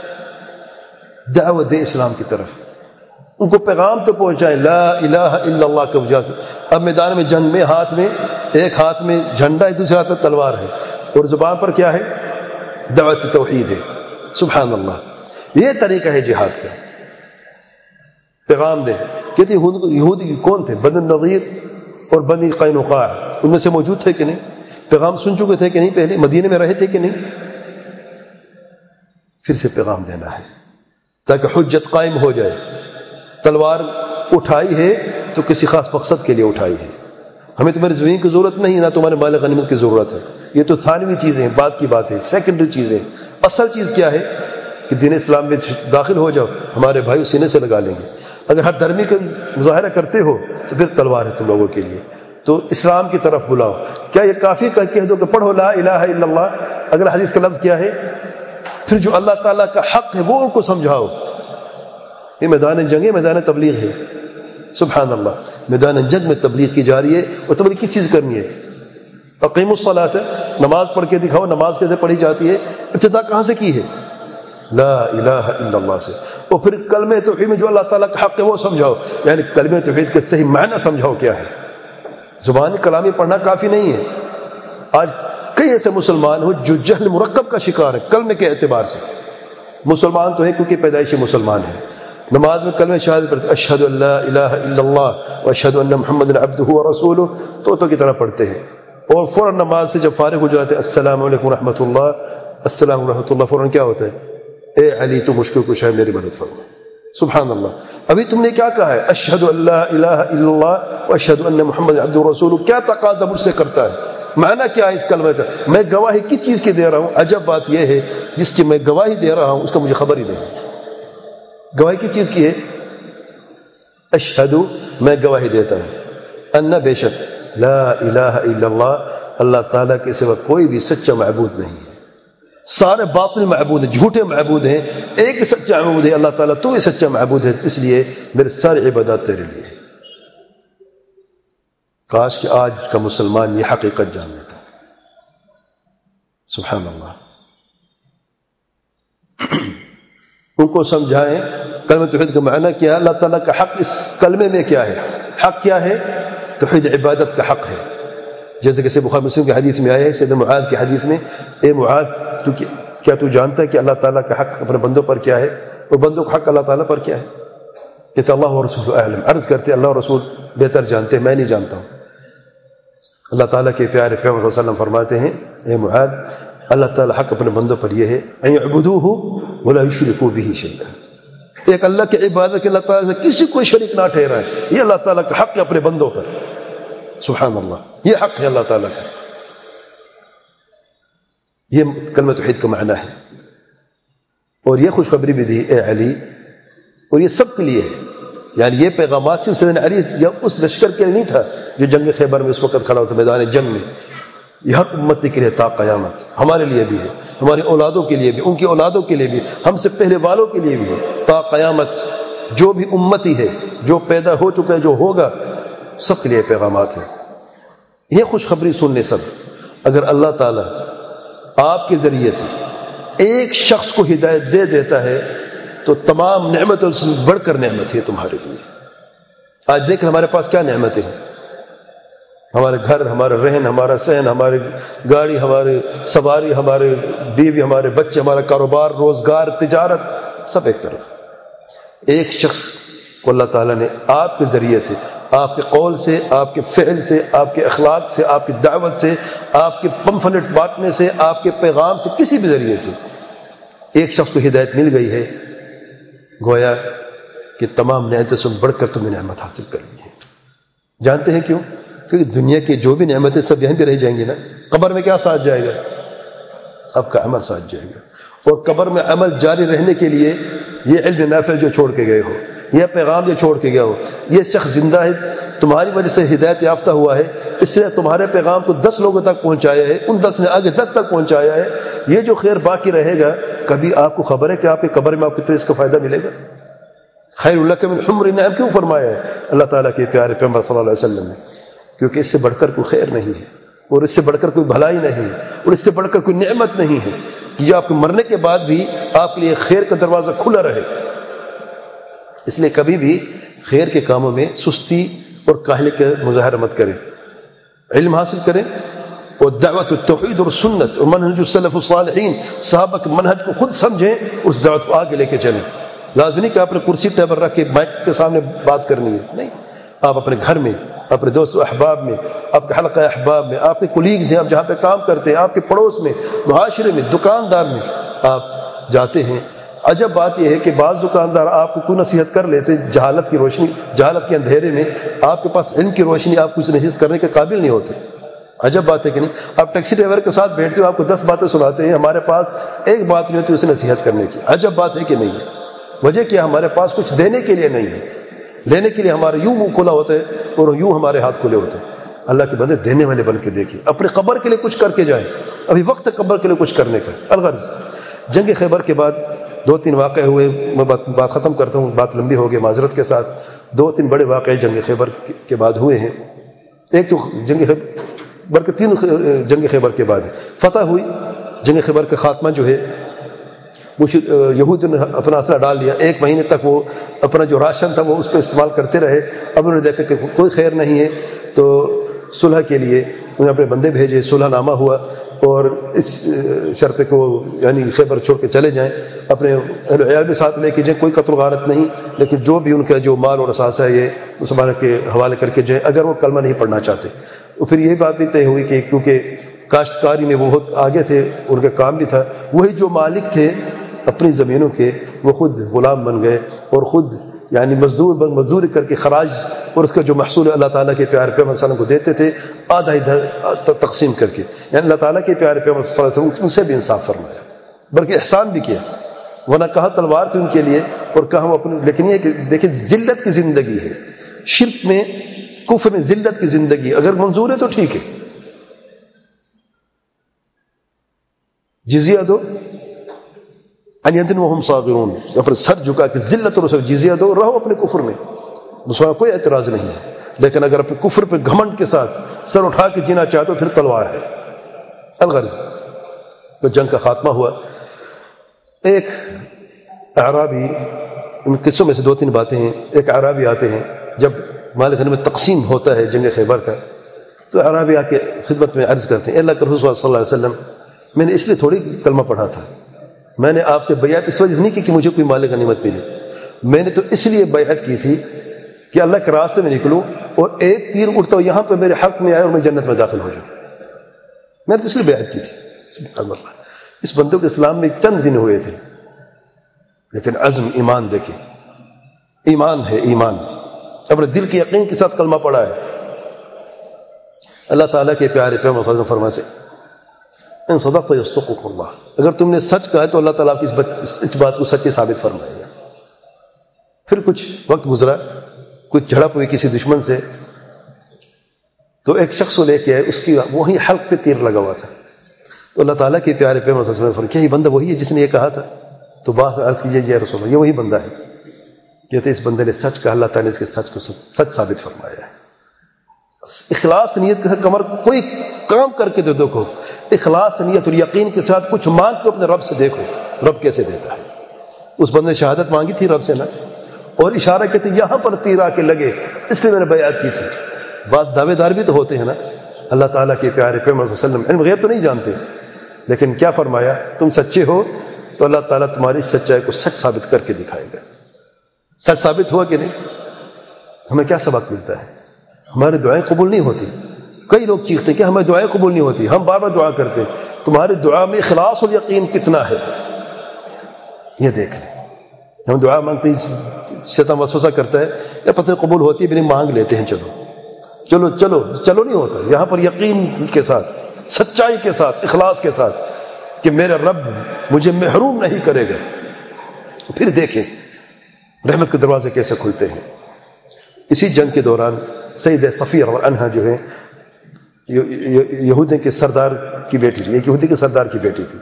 [SPEAKER 1] دعوت دے اسلام کی طرف، ان کو پیغام تو پہنچائیں لا الہ الا اللہ کا وجہ. اب میدان میں جنگ میں ہاتھ میں ایک ہاتھ میں جھنڈا ہے، دوسرے ہاتھ میں تلوار ہے، اور زبان پر کیا ہے؟ دعوت توحید ہے. سبحان اللہ. یہ طریقہ ہے جہاد کا. پیغام دے. کہتے یہودی کون تھے؟ بنی النضیر اور بنی قینقاع، ان میں سے موجود تھے کہ نہیں؟ پیغام سن چکے تھے کہ نہیں؟ پہلے مدینے میں رہے تھے کہ نہیں؟ پھر سے پیغام دینا ہے تاکہ حجت قائم ہو جائے. تلوار اٹھائی ہے تو کسی خاص مقصد کے لیے اٹھائی ہے. ہمیں تمہاری زمین کی ضرورت نہیں، نہ تمہارے مال غنیمت کی ضرورت ہے. یہ تو ثانوی چیزیں ہیں، بعد کی بات ہے، سیکنڈری چیزیں. اصل چیز کیا ہے کہ دین اسلام میں داخل ہو جاؤ، ہمارے بھائی سینے سے لگا لیں گے. اگر ہر دھرمی کا مظاہرہ کرتے ہو تو پھر تلوار ہے تم لوگوں کے لیے. تو اسلام کی طرف بلاؤ. کیا یہ کافی کہہ دو کہ پڑھو لا الہ الا اللہ؟ اگر حدیث کا لفظ کیا ہے؟ پھر جو اللہ تعالیٰ کا حق ہے وہ ان کو سمجھاؤ. یہ میدان جنگ ہے، میدان تبلیغ ہے. سبحان اللہ. میدان جنگ میں تبلیغ کی جا رہی ہے. اور تبلیغ کس چیز کرنی ہے؟ اقیموا الصلاۃ، نماز پڑھ کے دکھاؤ. نماز کیسے پڑھی جاتی ہے؟ ابتدا کہاں سے کی ہے؟ لا الہ الا اللہ سے. اور پھر کلمہ توحید میں جو اللہ تعالیٰ کا حق ہے وہ سمجھاؤ. یعنی کلمہ توحید کے صحیح معنی سمجھاؤ کیا ہے. زبانی کلامی پڑھنا کافی نہیں ہے. آج کئی ایسے مسلمان ہو جو جہل مرکب کا شکار ہے کلمے کے اعتبار سے. مسلمان تو ہیں کیونکہ پیدائشی مسلمان ہیں. نماز میں کلمہ شہادت پڑھتے اشہد ان لا الہ الا اللہ واشہد ان محمد عبدہ ورسولہ تو کی طرح پڑھتے ہیں. اور فوراً نماز سے جب فارغ ہو جاتے ہیں السلام علیکم ورحمۃ اللہ، السلام علیکم ورحمۃ اللہ، فوراً کیا ہوتا ہے؟ اے علی تو مشکل کشا ہے، میری مدد فرما. سبحان اللہ. ابھی تم نے کیا کہا ہے؟ اشہد ان لا الہ الا اللہ واشہد ان محمد عبدہ ورسولہ. کیا تقاضا مجھ سے کرتا ہے؟ معنی کیا ہے اس کلمہ کا؟ میں گواہی کس چیز کی دے رہا ہوں؟ عجب بات یہ ہے جس کی میں گواہی دے رہا ہوں اس کا مجھے خبر ہی نہیں. گواہی کس چیز کی ہے؟ اشہد، میں گواہی دیتا ہوں، ان بے شک، لا الہ الا اللہ، اللہ تعالیٰ کے سوا کوئی بھی سچا معبود نہیں ہے. سارے باطل معبود ہیں، جھوٹے معبود ہیں. ایک ہی سچا معبود ہے اللہ تعالیٰ، تو ہی سچا معبود ہے. اس لیے میرے سارے عبادات تیرے لیے. کاش کہ آج کا مسلمان یہ حقیقت جان لیتا. سبحان اللہ. ان کو سمجھائیں کلمہ توحید کا معنی کیا ہے، اللہ تعالیٰ کا حق اس کلمے میں کیا ہے. حق کیا ہے؟ توحید عبادت کا حق ہے. جیسے کہ بخاری مسلم کی حدیث میں آیا ہے، سیدنا معاذ کی حدیث میں، اے معاذ کیا تو جانتا ہے کہ اللہ تعالیٰ کا حق اپنے بندوں پر کیا ہے اور بندوں کا حق اللہ تعالیٰ پر کیا ہے؟ کہتے اللہ و رسول اعلم. عرض کرتے اللہ و رسول بہتر جانتے ہیں، میں نہیں جانتا ہوں. اللہ تعالیٰ کے پیارے پیغمبر صلی اللہ علیہ وسلم فرماتے ہیں اے معاذ، اللہ تعالیٰ حق اپنے بندوں پر یہ ہے ان یعبدوہ ولا یشرکوا بہ شیئا. ایک اللہ کی عبادت کے اللہ تعالیٰ سے کسی کو شریک نہ ٹھہرائے. یہ اللہ تعالیٰ کا حق ہے اپنے بندوں پر. سبحان اللہ. یہ حق ہے اللہ تعالیٰ کا. یہ کلمہ توحید کا معنی ہے. اور یہ خوشخبری بھی دی اے علی، اور یہ سب کے لیے ہے. یعنی یہ پیغامات صرف سیدنا علی یا اس لشکر کے لیے نہیں تھا جو جنگ خیبر میں اس وقت کھڑا ہوتا میدان جنگ میں. یہ ہر امتی کے لیے تا قیامت، ہمارے لیے بھی ہے، ہماری اولادوں کے لیے بھی، ان کی اولادوں کے لیے بھی، ہم سے پہلے والوں کے لیے بھی ہے. تا قیامت جو بھی امتی ہے، جو پیدا ہو چکا ہے، جو ہوگا، سب کے لیے پیغامات ہیں. یہ خوشخبری سن لیں سب. اگر اللہ تعالیٰ آپ کے ذریعے سے ایک شخص کو ہدایت دے دیتا ہے تو تمام نعمتوں سے بڑھ کر نعمت ہے تمہارے لیے۔ آج دیکھ ہمارے پاس کیا نعمتیں ہیں، ہمارے گھر، ہمارا رہن، ہمارا سہن، ہماری گاڑی، ہمارے سواری، ہمارے بیوی، ہمارے بچے، ہمارا کاروبار، روزگار، تجارت، سب ایک طرف۔ ایک شخص کو اللہ تعالیٰ نے آپ کے ذریعے سے، آپ کے قول سے، آپ کے فعل سے، آپ کے اخلاق سے، آپ کی دعوت سے، آپ کے پمفلٹ بانٹنے سے، آپ کے پیغام سے، کسی بھی ذریعے سے ایک شخص کو ہدایت مل گئی ہے، گویا کہ تمام نعمتوں سے بڑھ کر تمہیں نعمت حاصل کر لی ہے۔ جانتے ہیں کیوں؟ کیونکہ دنیا کی جو بھی نعمتیں سب یہیں پہ رہ جائیں گی نا، قبر میں کیا ساتھ جائے گا؟ آپ کا عمل ساتھ جائے گا، اور قبر میں عمل جاری رہنے کے لیے یہ علم نافع جو چھوڑ کے گئے ہو، یہ پیغام جو چھوڑ کے گیا ہو، یہ شخص زندہ ہے، تمہاری وجہ سے ہدایت یافتہ ہوا ہے، اس سے تمہارے پیغام کو 10 لوگوں تک پہنچایا ہے، ان 10 نے آگے 10 تک پہنچایا ہے، یہ جو خیر باقی رہے گا، کبھی آپ کو خبر ہے کہ آپ کے قبر میں آپ کو اس کا فائدہ ملے گا؟ خیر لک من حمر النعم کیوں فرمایا ہے اللہ تعالیٰ کے پیارے پیغمبر صلی اللہ علیہ وسلم نے؟ کیونکہ اس سے بڑھ کر کوئی خیر نہیں ہے، اور اس سے بڑھ کر کوئی بھلائی نہیں ہے، اور اس سے بڑھ کر کوئی نعمت نہیں ہے کہ یہ آپ کے مرنے کے بعد بھی آپ کے لیے خیر کا دروازہ کھلا رہے۔ اس لیے کبھی بھی خیر کے کاموں میں سستی اور کاہلی کا مظاہرہ مت کریں، علم حاصل کریں، اور دعوت التوحید اور سنت اور منہج السلف الصالحین، صحابہ کے منہج کو خود سمجھیں، اس دعوت کو آگے لے کے چلیں۔ لازمی نہیں کہ آپ نے کرسی ٹیبل رکھ کے مائک کے سامنے بات کرنی ہے، نہیں، آپ اپنے گھر میں، اپنے دوست و احباب میں، آپ کے حلقہ احباب میں، آپ کے کولیگز ہیں، آپ جہاں پہ کام کرتے ہیں، آپ کے پڑوس میں، معاشرے میں، دکاندار میں آپ جاتے ہیں۔ عجب بات یہ ہے کہ بعض دکاندار آپ کو کوئی نصیحت کر لیتے جہالت کی روشنی، جہالت کے اندھیرے میں، آپ کے پاس علم کی روشنی، آپ کچھ نصیحت کرنے کے قابل نہیں ہوتے۔ عجب بات ہے کہ نہیں؟ آپ ٹیکسی ڈرائیور کے ساتھ بیٹھتے ہو، آپ کو 10 باتیں سناتے ہیں، ہمارے پاس ایک بات نہیں ہوتی اسے نصیحت کرنے کی۔ عجب بات ہے کہ نہیں ہے؟ وجہ کیا؟ ہمارے پاس کچھ دینے کے لیے نہیں ہے، لینے کے لیے ہمارا یوں منہ کھلا ہوتا ہے اور یوں ہمارے ہاتھ کھلے ہوتے ہیں۔ اللہ کے بندے دینے والے بن کے دیکھیں، اپنے قبر کے لیے کچھ کر کے جائیں، ابھی وقت ہے قبر کے لیے کچھ کرنے کا۔ الغرض جنگ خیبر کے بعد 2-3 واقعے ہوئے، میں بات ختم کرتا ہوں، بات لمبی ہو گئی معذرت کے ساتھ۔ 2-3 بڑے واقعے جنگ خیبر کے بعد ہوئے ہیں۔ ایک تو جنگ خیبر، بلکہ 3 جنگ خیبر کے بعد فتح ہوئی۔ جنگ خیبر کا خاتمہ جو ہے، یہود نے اپنا اسلحہ ڈال لیا، 1 مہینے تک وہ اپنا جو راشن تھا وہ اس پہ استعمال کرتے رہے۔ اب انہوں نے دیکھا کہ کوئی خیر نہیں ہے، تو صلح کے لیے انہیں اپنے بندے بھیجے، صلح نامہ ہوا، اور اس شرط کو یعنی خیبر چھوڑ کے چلے جائیں، اپنے اہل عیال بھی ساتھ لے کے جائیں، کوئی قتل و غارت نہیں، لیکن جو بھی ان کا جو مال اور اثاثہ ہے یہ مسلمانوں کے حوالے کر کے جائیں، اگر وہ کلمہ نہیں پڑھنا چاہتے۔ اور پھر یہی بات بھی طے ہوئی کہ کیونکہ کاشتکاری میں وہ بہت آگے تھے، ان کا کام بھی تھا، وہی جو مالک تھے اپنی زمینوں کے، وہ خود غلام بن گئے، اور خود یعنی مزدوری کر کے خراج اور اس کا جو محصول اللہ تعالیٰ کے پیارے پیغمبر صلی اللہ علیہ وسلم کو دیتے تھے، آدھا ادھر تقسیم کر کے، یعنی اللہ تعالیٰ کے پیارے پیغمبر صلی اللہ علیہ وسلم ان سے بھی انصاف فرمایا، بلکہ احسان بھی کیا، ورنہ کہاں تلوار تھی ان کے لیے اور کہاں اپنے۔ لیکن یہ کہ دیکھیں ذلت کی زندگی ہے، شرک میں، کفر میں ذلت کی زندگی، اگر منظور ہے تو ٹھیک ہے، جزیہ دو ان یدن وہم صاغرون، اپنے سر جھکا کے ذلت اور جزیہ دو، رہو اپنے کفر میں، مسلمان کوئی اعتراض نہیں ہے۔ لیکن اگر اپنے کفر پہ گھمنڈ کے ساتھ سر اٹھا کے جینا چاہتے ہو پھر تلوار ہے۔ الغرض تو جنگ کا خاتمہ ہوا۔ ایک اعرابی، ان قصوں میں سے 2-3 باتیں ہیں۔ ایک اعرابی آتے ہیں، جب مال غنیمت تقسیم ہوتا ہے جنگ خیبر کا، تو اعرابی آ کے خدمت میں عرض کرتے ہیں، اللہ کے رسول صلی اللہ علیہ وسلم، میں نے اس لیے تھوڑی کلمہ پڑھا تھا، میں نے آپ سے بیعت اس وجہ نہیں کی کہ مجھے کوئی مال غنیمت ملے، میں نے تو اس لیے بیعت کی تھی کہ اللہ کے راستے میں نکلوں اور ایک تیر اڑتا ہو یہاں پہ میرے حق میں آئے اور میں جنت میں داخل ہو جاؤں، میں نے تو اس لیے بیعت کی تھی۔ سبحان اللہ، اس بندے کو اسلام میں چند دن ہوئے تھے، لیکن عزم، ایمان دیکھیں، ایمان ہے، ایمان اپنے دل کے یقین کے ساتھ کلمہ پڑھا ہے۔ اللہ تعالیٰ کے پیارے پیغمبر صلی اللہ علیہ وسلم فرماتے ہیں، ان صدقت یصدقک اللہ، اگر تم نے سچ کہا ہے تو اللہ تعالیٰ آپ کی اس بات کو سچی ثابت فرمائے گا۔ پھر کچھ وقت گزرا، کچھ جھڑپ ہوئی کسی دشمن سے، تو ایک شخص کو لے کے آئے، اس کی وہی حلق پہ تیر لگا ہوا تھا، تو اللہ تعالیٰ کے پیارے پیغمبر صلی اللہ علیہ وسلم فرمایا، کیا یہ بندہ وہی ہے جس نے یہ کہا تھا؟ تو بعض عرض کیجیے یا رسول اللہ، یہ وہی بندہ ہے۔ کہتے اس بندے نے سچ کہا، اللہ تعالیٰ نے اس کے سچ کو سچ ثابت فرمایا ہے۔ اخلاص نیت کے ساتھ کمر کوئی کام کر کے دیکھو، اخلاص نیت اور یقین کے ساتھ کچھ مانگ کے اپنے رب سے دیکھو رب کیسے دیتا ہے۔ اس بندے نے شہادت مانگی تھی رب سے نا، اور اشارہ کہتے یہاں پر تیر آ کے لگے اس لیے میں نے بیعت کی تھی۔ بعض دعوے دار بھی تو ہوتے ہیں نا، اللہ تعالیٰ کے پیارے پیغمبر صلی اللہ علیہ وسلم علم غیب تو نہیں جانتے، لیکن کیا فرمایا، تم سچے ہو تو اللہ تعالیٰ تمہاری سچائی کو سچ ثابت کر کے دکھائے گا۔ سچ ثابت ہوا کہ نہیں؟ ہمیں کیا سبق ملتا ہے؟ ہماری دعائیں قبول نہیں ہوتی۔ کئی لوگ چیختے کہ ہماری دعائیں قبول نہیں ہوتی، ہم بار بار دعا کرتے ہیں، تمہاری دعا میں اخلاص اور یقین کتنا ہے یہ دیکھ لیں۔ ہم دعا مانگتے ہیں، شیطان وسوسہ کرتا ہے یا پتہ قبول ہوتی ہے بھی نہیں، مانگ لیتے ہیں، چلو نہیں ہوتا۔ یہاں پر یقین کے ساتھ، سچائی کے ساتھ، اخلاص کے ساتھ کہ میرا رب مجھے محروم نہیں کرے گا، پھر دیکھیں رحمت کے دروازے کیسے کھلتے ہیں۔ اسی جنگ کے دوران سیدہ صفیہ رضی اللہ عنہا جو ہے یہودی کے سردار کی بیٹی تھی، ایک یہودی کے سردار کی بیٹی تھی،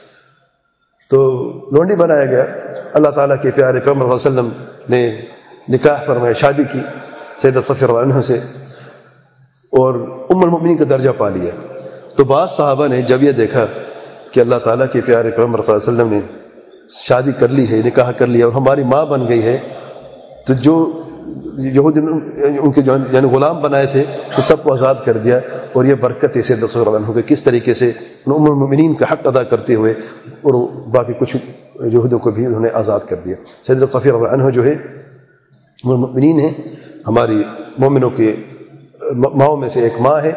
[SPEAKER 1] تو لونڈی بنایا گیا۔ اللہ تعالیٰ کے پیارے پیغمبر صلی اللہ علیہ وسلم نے نکاح فرمایا، شادی کی سیدہ صفیہ رضی اللہ عنہا سے، اور ام المؤمنین کا درجہ پا لیا۔ تو بعض صحابہ نے جب یہ دیکھا کہ اللہ تعالیٰ کے پیارے پیغمبر صلی اللہ علیہ وسلم نے شادی کر لی ہے، نکاح کر لیا اور ہماری ماں بن گئی ہے، تو جو یہودی ان کے جو یعنی غلام بنائے تھے وہ سب کو آزاد کر دیا، اور یہ برکت ہے سیدہ صفیہ رضی اللہ عنہا کہ کس طریقے سے ام المؤمنین کا حق ادا کرتے ہوئے اور باقی کچھ یہودیوں کو بھی انہوں نے آزاد کر دیا۔ سیدہ صفیہ رضی اللہ عنہا جو ہے ام المؤمنین ہیں، ہماری مومنوں کے ماؤں میں سے ایک ماں ہے۔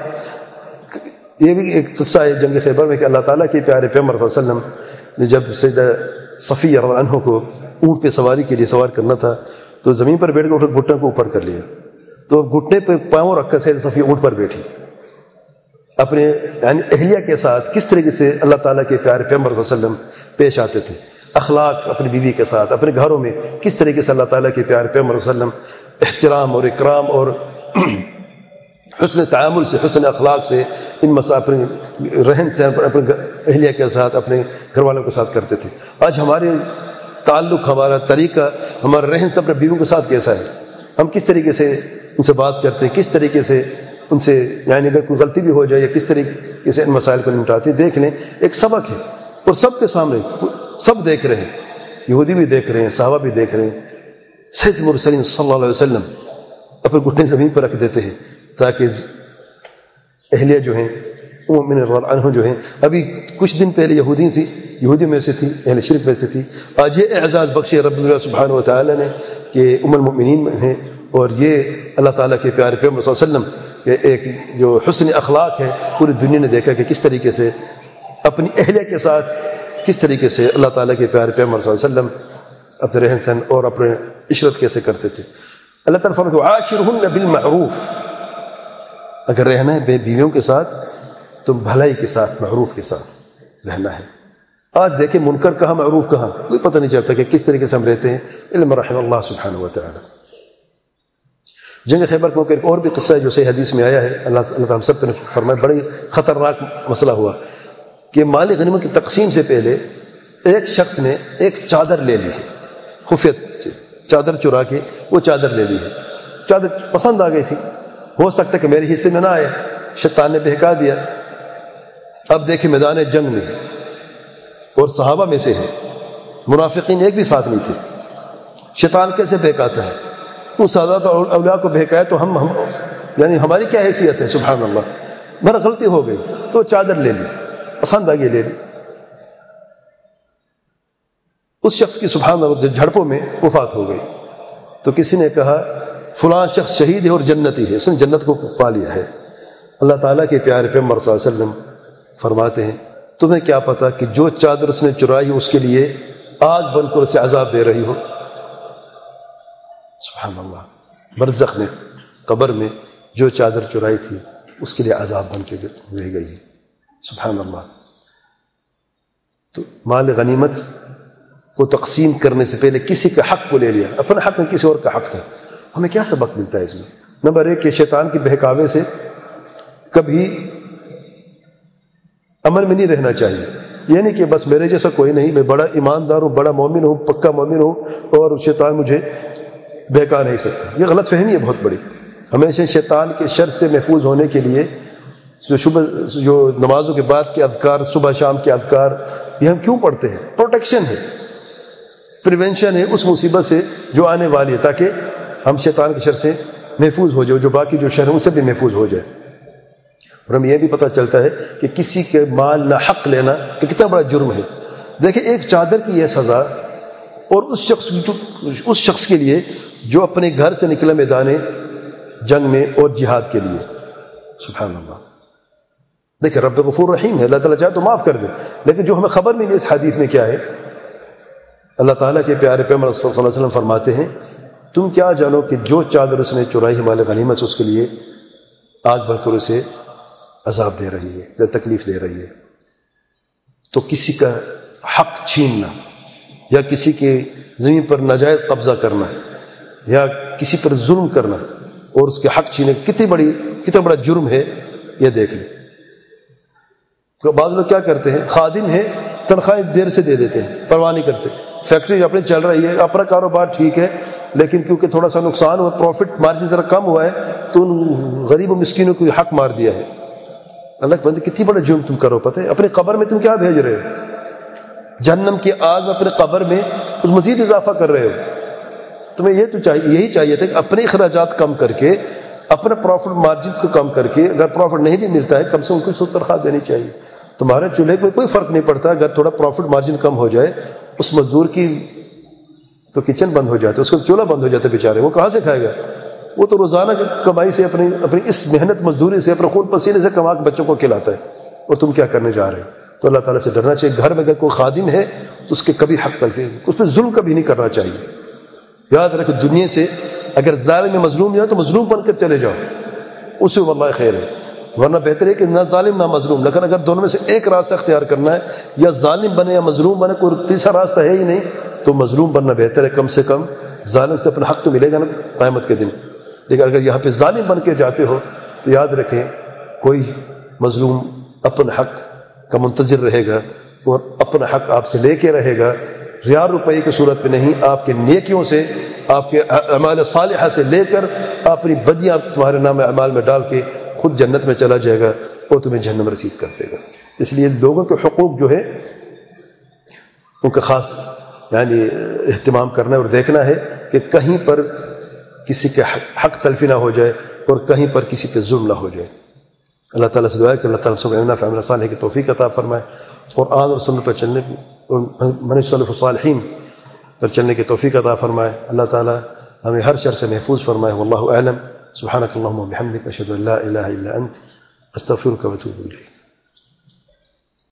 [SPEAKER 1] یہ بھی ایک قصہ ہے جنگ خیبر میں کہ اللہ تعالیٰ کے پیارے پیغمبر صلی اللہ علیہ وسلم نے جب سیدہ صفیہ رضی اللہ عنہا کو اونٹ پہ سواری کے لیے سوار کرنا تھا تو زمین پر بیٹھ کر گھٹنے کو اوپر کر لیا، تو گھٹنے پہ پاؤں رکھ کر سیدہ صفیہ اونٹ پر بیٹھی، اپنے یعنی اہلیہ کے ساتھ کس طریقے سے اللہ تعالیٰ کے پیارے پیغمبر صلی اللہ علیہ وسلم پیش آتے تھے، اخلاق اپنی بیوی کے ساتھ، اپنے گھروں میں کس طریقے سے اللہ تعالیٰ کے پیارے پیغمبر صلی اللہ علیہ وسلم احترام اور اکرام اور حسن تعامل سے، حسن اخلاق سے، ان اپنے رہن سے اپنے اہلیہ کے ساتھ، اپنے گھر والوں کے ساتھ کرتے تھے۔ آج ہمارے تعلق، ہمارا طریقہ، ہمارا رہن سے اپنے بیویوں کے ساتھ کیسا ہے؟ ہم کس طریقے سے ان سے بات کرتے ہیں، کس طریقے سے ان سے یعنی اگر کوئی غلطی بھی ہو جائے یا کس طریقے سے ان مسائل کو نمٹاتے ہیں، دیکھ لیں ایک سبق ہے، اور سب کے سامنے سب دیکھ رہے ہیں، یہودی بھی دیکھ رہے ہیں، صحابہ بھی دیکھ رہے ہیں۔ سید مرسلین صلی اللہ علیہ وسلم اپنے گھٹنے زمین پر رکھ دیتے ہیں تاکہ اہلیہ جو ہیں مومن رضی اللہ عنہ جو ہیں، ابھی کچھ دن پہلے یہودی تھی، یہودی میں سے تھی، اہل شرک میں سے تھی، آج یہ اعزاز بخشے رب اللہ سبحانہ و تعالیٰ نے کہ ام المؤمنین ہیں، اور یہ اللہ تعالیٰ کے پیارے پیغمبر صلی اللہ علیہ وسلم کہ ایک جو حسن اخلاق ہے پوری دنیا نے دیکھا کہ کس طریقے سے اپنی اہلیہ کے ساتھ کس طریقے سے اللہ تعالیٰ کے پیارے پیغمبر صلی اللہ علیہ وسلم اپنے رہن سہن اور اپنے عشرت کیسے کرتے تھے۔ اللہ تعالیٰ فرماتے ہیں وعاشرہن بالمعروف، اگر رہنا ہے بے بیویوں کے ساتھ تو بھلائی کے ساتھ، معروف کے ساتھ رہنا ہے۔ آج دیکھیں منکر کہاں، معروف کہاں، کوئی پتہ نہیں چلتا کہ کس طریقے سے ہم رہتے ہیں، الا رحم اللہ سبحانہ و تعالی۔ جنگ خیبر کا ایک اور بھی قصہ ہے جو صحیح حدیث میں آیا ہے، اللہ تعالیٰ ہم سب نے فرمایا، بڑی خطرناک مسئلہ ہوا کہ مال غنیمت کی تقسیم سے پہلے ایک شخص نے ایک چادر لے لی ہے، خفیت سے چادر چرا کے وہ چادر لے لی ہے، چادر پسند آ گئی تھی، ہو سکتا کہ میرے حصے میں نہ آئے، شیطان نے بہکا دیا۔ اب دیکھیں میدان جنگ میں اور صحابہ میں سے ہے، منافقین ایک بھی ساتھ نہیں تھے، شیطان کیسے بہکاتا ہے؟ ان سادات اولیاء کو بہکایا تو ہم یعنی ہماری کیا حیثیت ہے؟ سبحان اللہ، میرا غلطی ہو گئی تو چادر لے لی، پسند آ گئی لے لی۔ اس شخص کی سبحان اللہ جھڑپوں میں وفات ہو گئی، تو کسی نے کہا فلاں شخص شہید ہے اور جنتی ہے، اس نے جنت کو پا لیا ہے۔ اللہ تعالیٰ کے پیارے پیغمبر صلی اللہ علیہ وسلم فرماتے ہیں تمہیں کیا پتا کہ جو چادر اس نے چرائی اس کے لیے آگ بن کر اسے عذاب دے رہی ہو؟ سبحان اللہ، برزخ میں، قبر میں جو چادر چرائی تھی اس کے لیے عذاب بن کے دے گئی ہے۔ سبحان اللہ۔ تو مال غنیمت کو تقسیم کرنے سے پہلے کسی کا حق کو لے لیا، اپنا حق نہیں کسی اور کا حق تھا۔ ہمیں کیا سبق ملتا ہے اس میں؟ نمبر ایک کہ شیطان کی بہکاوے سے کبھی عمل میں نہیں رہنا چاہیے، یہ نہیں کہ بس میرے جیسا کوئی نہیں، میں بڑا ایماندار ہوں، بڑا مومن ہوں، پکا مومن ہوں اور شیطان مجھے بہکا نہیں سکتا۔ یہ غلط فہمی ہے بہت بڑی، ہمیشہ شیطان کے شر سے محفوظ ہونے کے لیے جو نمازوں کے بعد کے اذکار، صبح شام کے اذکار، یہ ہم کیوں پڑھتے ہیں؟ پروٹیکشن ہے، پریونشن ہے اس مصیبت سے جو آنے والی ہے، تاکہ ہم شیطان کے شر سے محفوظ ہو جائے، جو باقی جو شر ہیں ان سے بھی محفوظ ہو جائے۔ اور ہمیں یہ بھی پتہ چلتا ہے کہ کسی کے مال نہ حق لینا کہ کتنا بڑا جرم ہے۔ دیکھیں ایک چادر کی یہ سزا، اور اس شخص کے لیے جو اپنے گھر سے نکلا میدان جنگ میں اور جہاد کے لیے، سبحان اللہ۔ دیکھیں رب غفور رحیم ہے، اللہ تعالیٰ چاہے تو معاف کر دے، لیکن جو ہمیں خبر ملی اس حدیث میں کیا ہے؟ اللہ تعالیٰ کے پیارے پیغمبر صلی اللہ علیہ وسلم فرماتے ہیں تم کیا جانو کہ جو چادر اس نے چرائی مال غنیمت سے اس کے لیے آگ بن کر اسے عذاب دے رہی ہے یا تکلیف دے رہی ہے۔ تو کسی کا حق چھیننا یا کسی کے زمین پر ناجائز قبضہ کرنا یا کسی پر ظلم کرنا اور اس کے حق چھینے کتنا بڑا جرم ہے، یہ دیکھ لیں۔ بعض لوگ کیا کرتے ہیں، خادم ہے تنخواہ دیر سے دے دیتے ہیں، پرواہ نہیں کرتے، فیکٹری اپنی چل رہی ہے، اپنا کاروبار ٹھیک ہے، لیکن کیونکہ تھوڑا سا نقصان ہوا، پروفٹ مارجن ذرا کم ہوا ہے، تو ان غریب و مسکینوں کو حق مار دیا ہے۔ اللہ کے بندے کتنی بڑا جرم تم کرو، پتہ ہے اپنے قبر میں تم کیا بھیج رہے ہو؟ جہنم کی آگ میں اپنے قبر میں کچھ مزید اضافہ کر رہے ہو۔ تمہیں یہی چاہیے تھا کہ اپنے اخراجات کم کر کے، اپنا پروفٹ مارجن کو کم کر کے، اگر پروفٹ نہیں بھی ملتا ہے کم سے کم کچھ تنخواہ دینی چاہیے۔ تمہارے چولہے کو کوئی فرق نہیں پڑتا، اگر تھوڑا پروفٹ مارجن کم ہو جائے، اس مزدور کی تو کچن بند ہو جاتا ہے، اس کا چولہا بند ہو جاتا ہے بیچارے، وہ کہاں سے کھائے گا؟ وہ تو روزانہ کی کمائی سے اپنی اس محنت مزدوری سے اپنے خون پسینے سے کما کے بچوں کو کھلاتا ہے، اور تم کیا کرنے جا رہے ہو؟ تو اللہ تعالیٰ سے ڈرنا چاہیے۔ گھر میں اگر کوئی خادم ہے تو اس کے کبھی حق تلفی، اس پہ ظلم کبھی نہیں کرنا چاہیے۔ یاد رکھ دنیا سے اگر ظالم میں مظلوم جائے تو مظلوم بن کر چلے جاؤ، اس سے واللہ خیر ہے، ورنہ بہتر ہے کہ نہ ظالم نہ مظلوم۔ لیکن اگر دونوں میں سے ایک راستہ اختیار کرنا ہے، یا ظالم بنے یا مظلوم بنے، کوئی تیسرا راستہ ہے ہی نہیں، تو مظلوم بننا بہتر ہے۔ کم سے کم ظالم سے اپنا حق تو ملے گا نا قیامت کے دن۔ لیکن اگر یہاں پہ ظالم بن کے جاتے ہو تو یاد رکھیں کوئی مظلوم اپنا حق کا منتظر رہے گا اور اپنا حق آپ سے لے کے رہے گا، ریال روپے کی صورت میں نہیں، آپ کے نیکیوں سے، آپ کے اعمال صالحہ سے لے کر اپنی بدیاں تمہارے نام اعمال میں ڈال کے خود جنت میں چلا جائے گا اور تمہیں جہنم رسید کر دے گا۔ اس لیے لوگوں کے حقوق جو ہے ان کا خاص اہتمام کرنا ہے اور دیکھنا ہے کہ کہیں پر کسی کے حق تلفی نہ ہو جائے اور کہیں پر کسی پہ ظلم نہ ہو جائے۔ اللہ تعالیٰ سے دعا ہے کہ اللہ تعالیٰ سب عمل صالح کی توفیق عطا فرمائے، قرآن اور سنت پر چلنے اور منہج سلف الصالحین پر چلنے کی توفیق عطا فرمائے۔ اللہ تعالیٰ ہمیں ہر شر سے محفوظ فرمائے۔ واللہ اعلم۔ سبحانک اللہم و بحمدک، اشہد ان لا الہ الا انت، استغفرک و اتوب الیک۔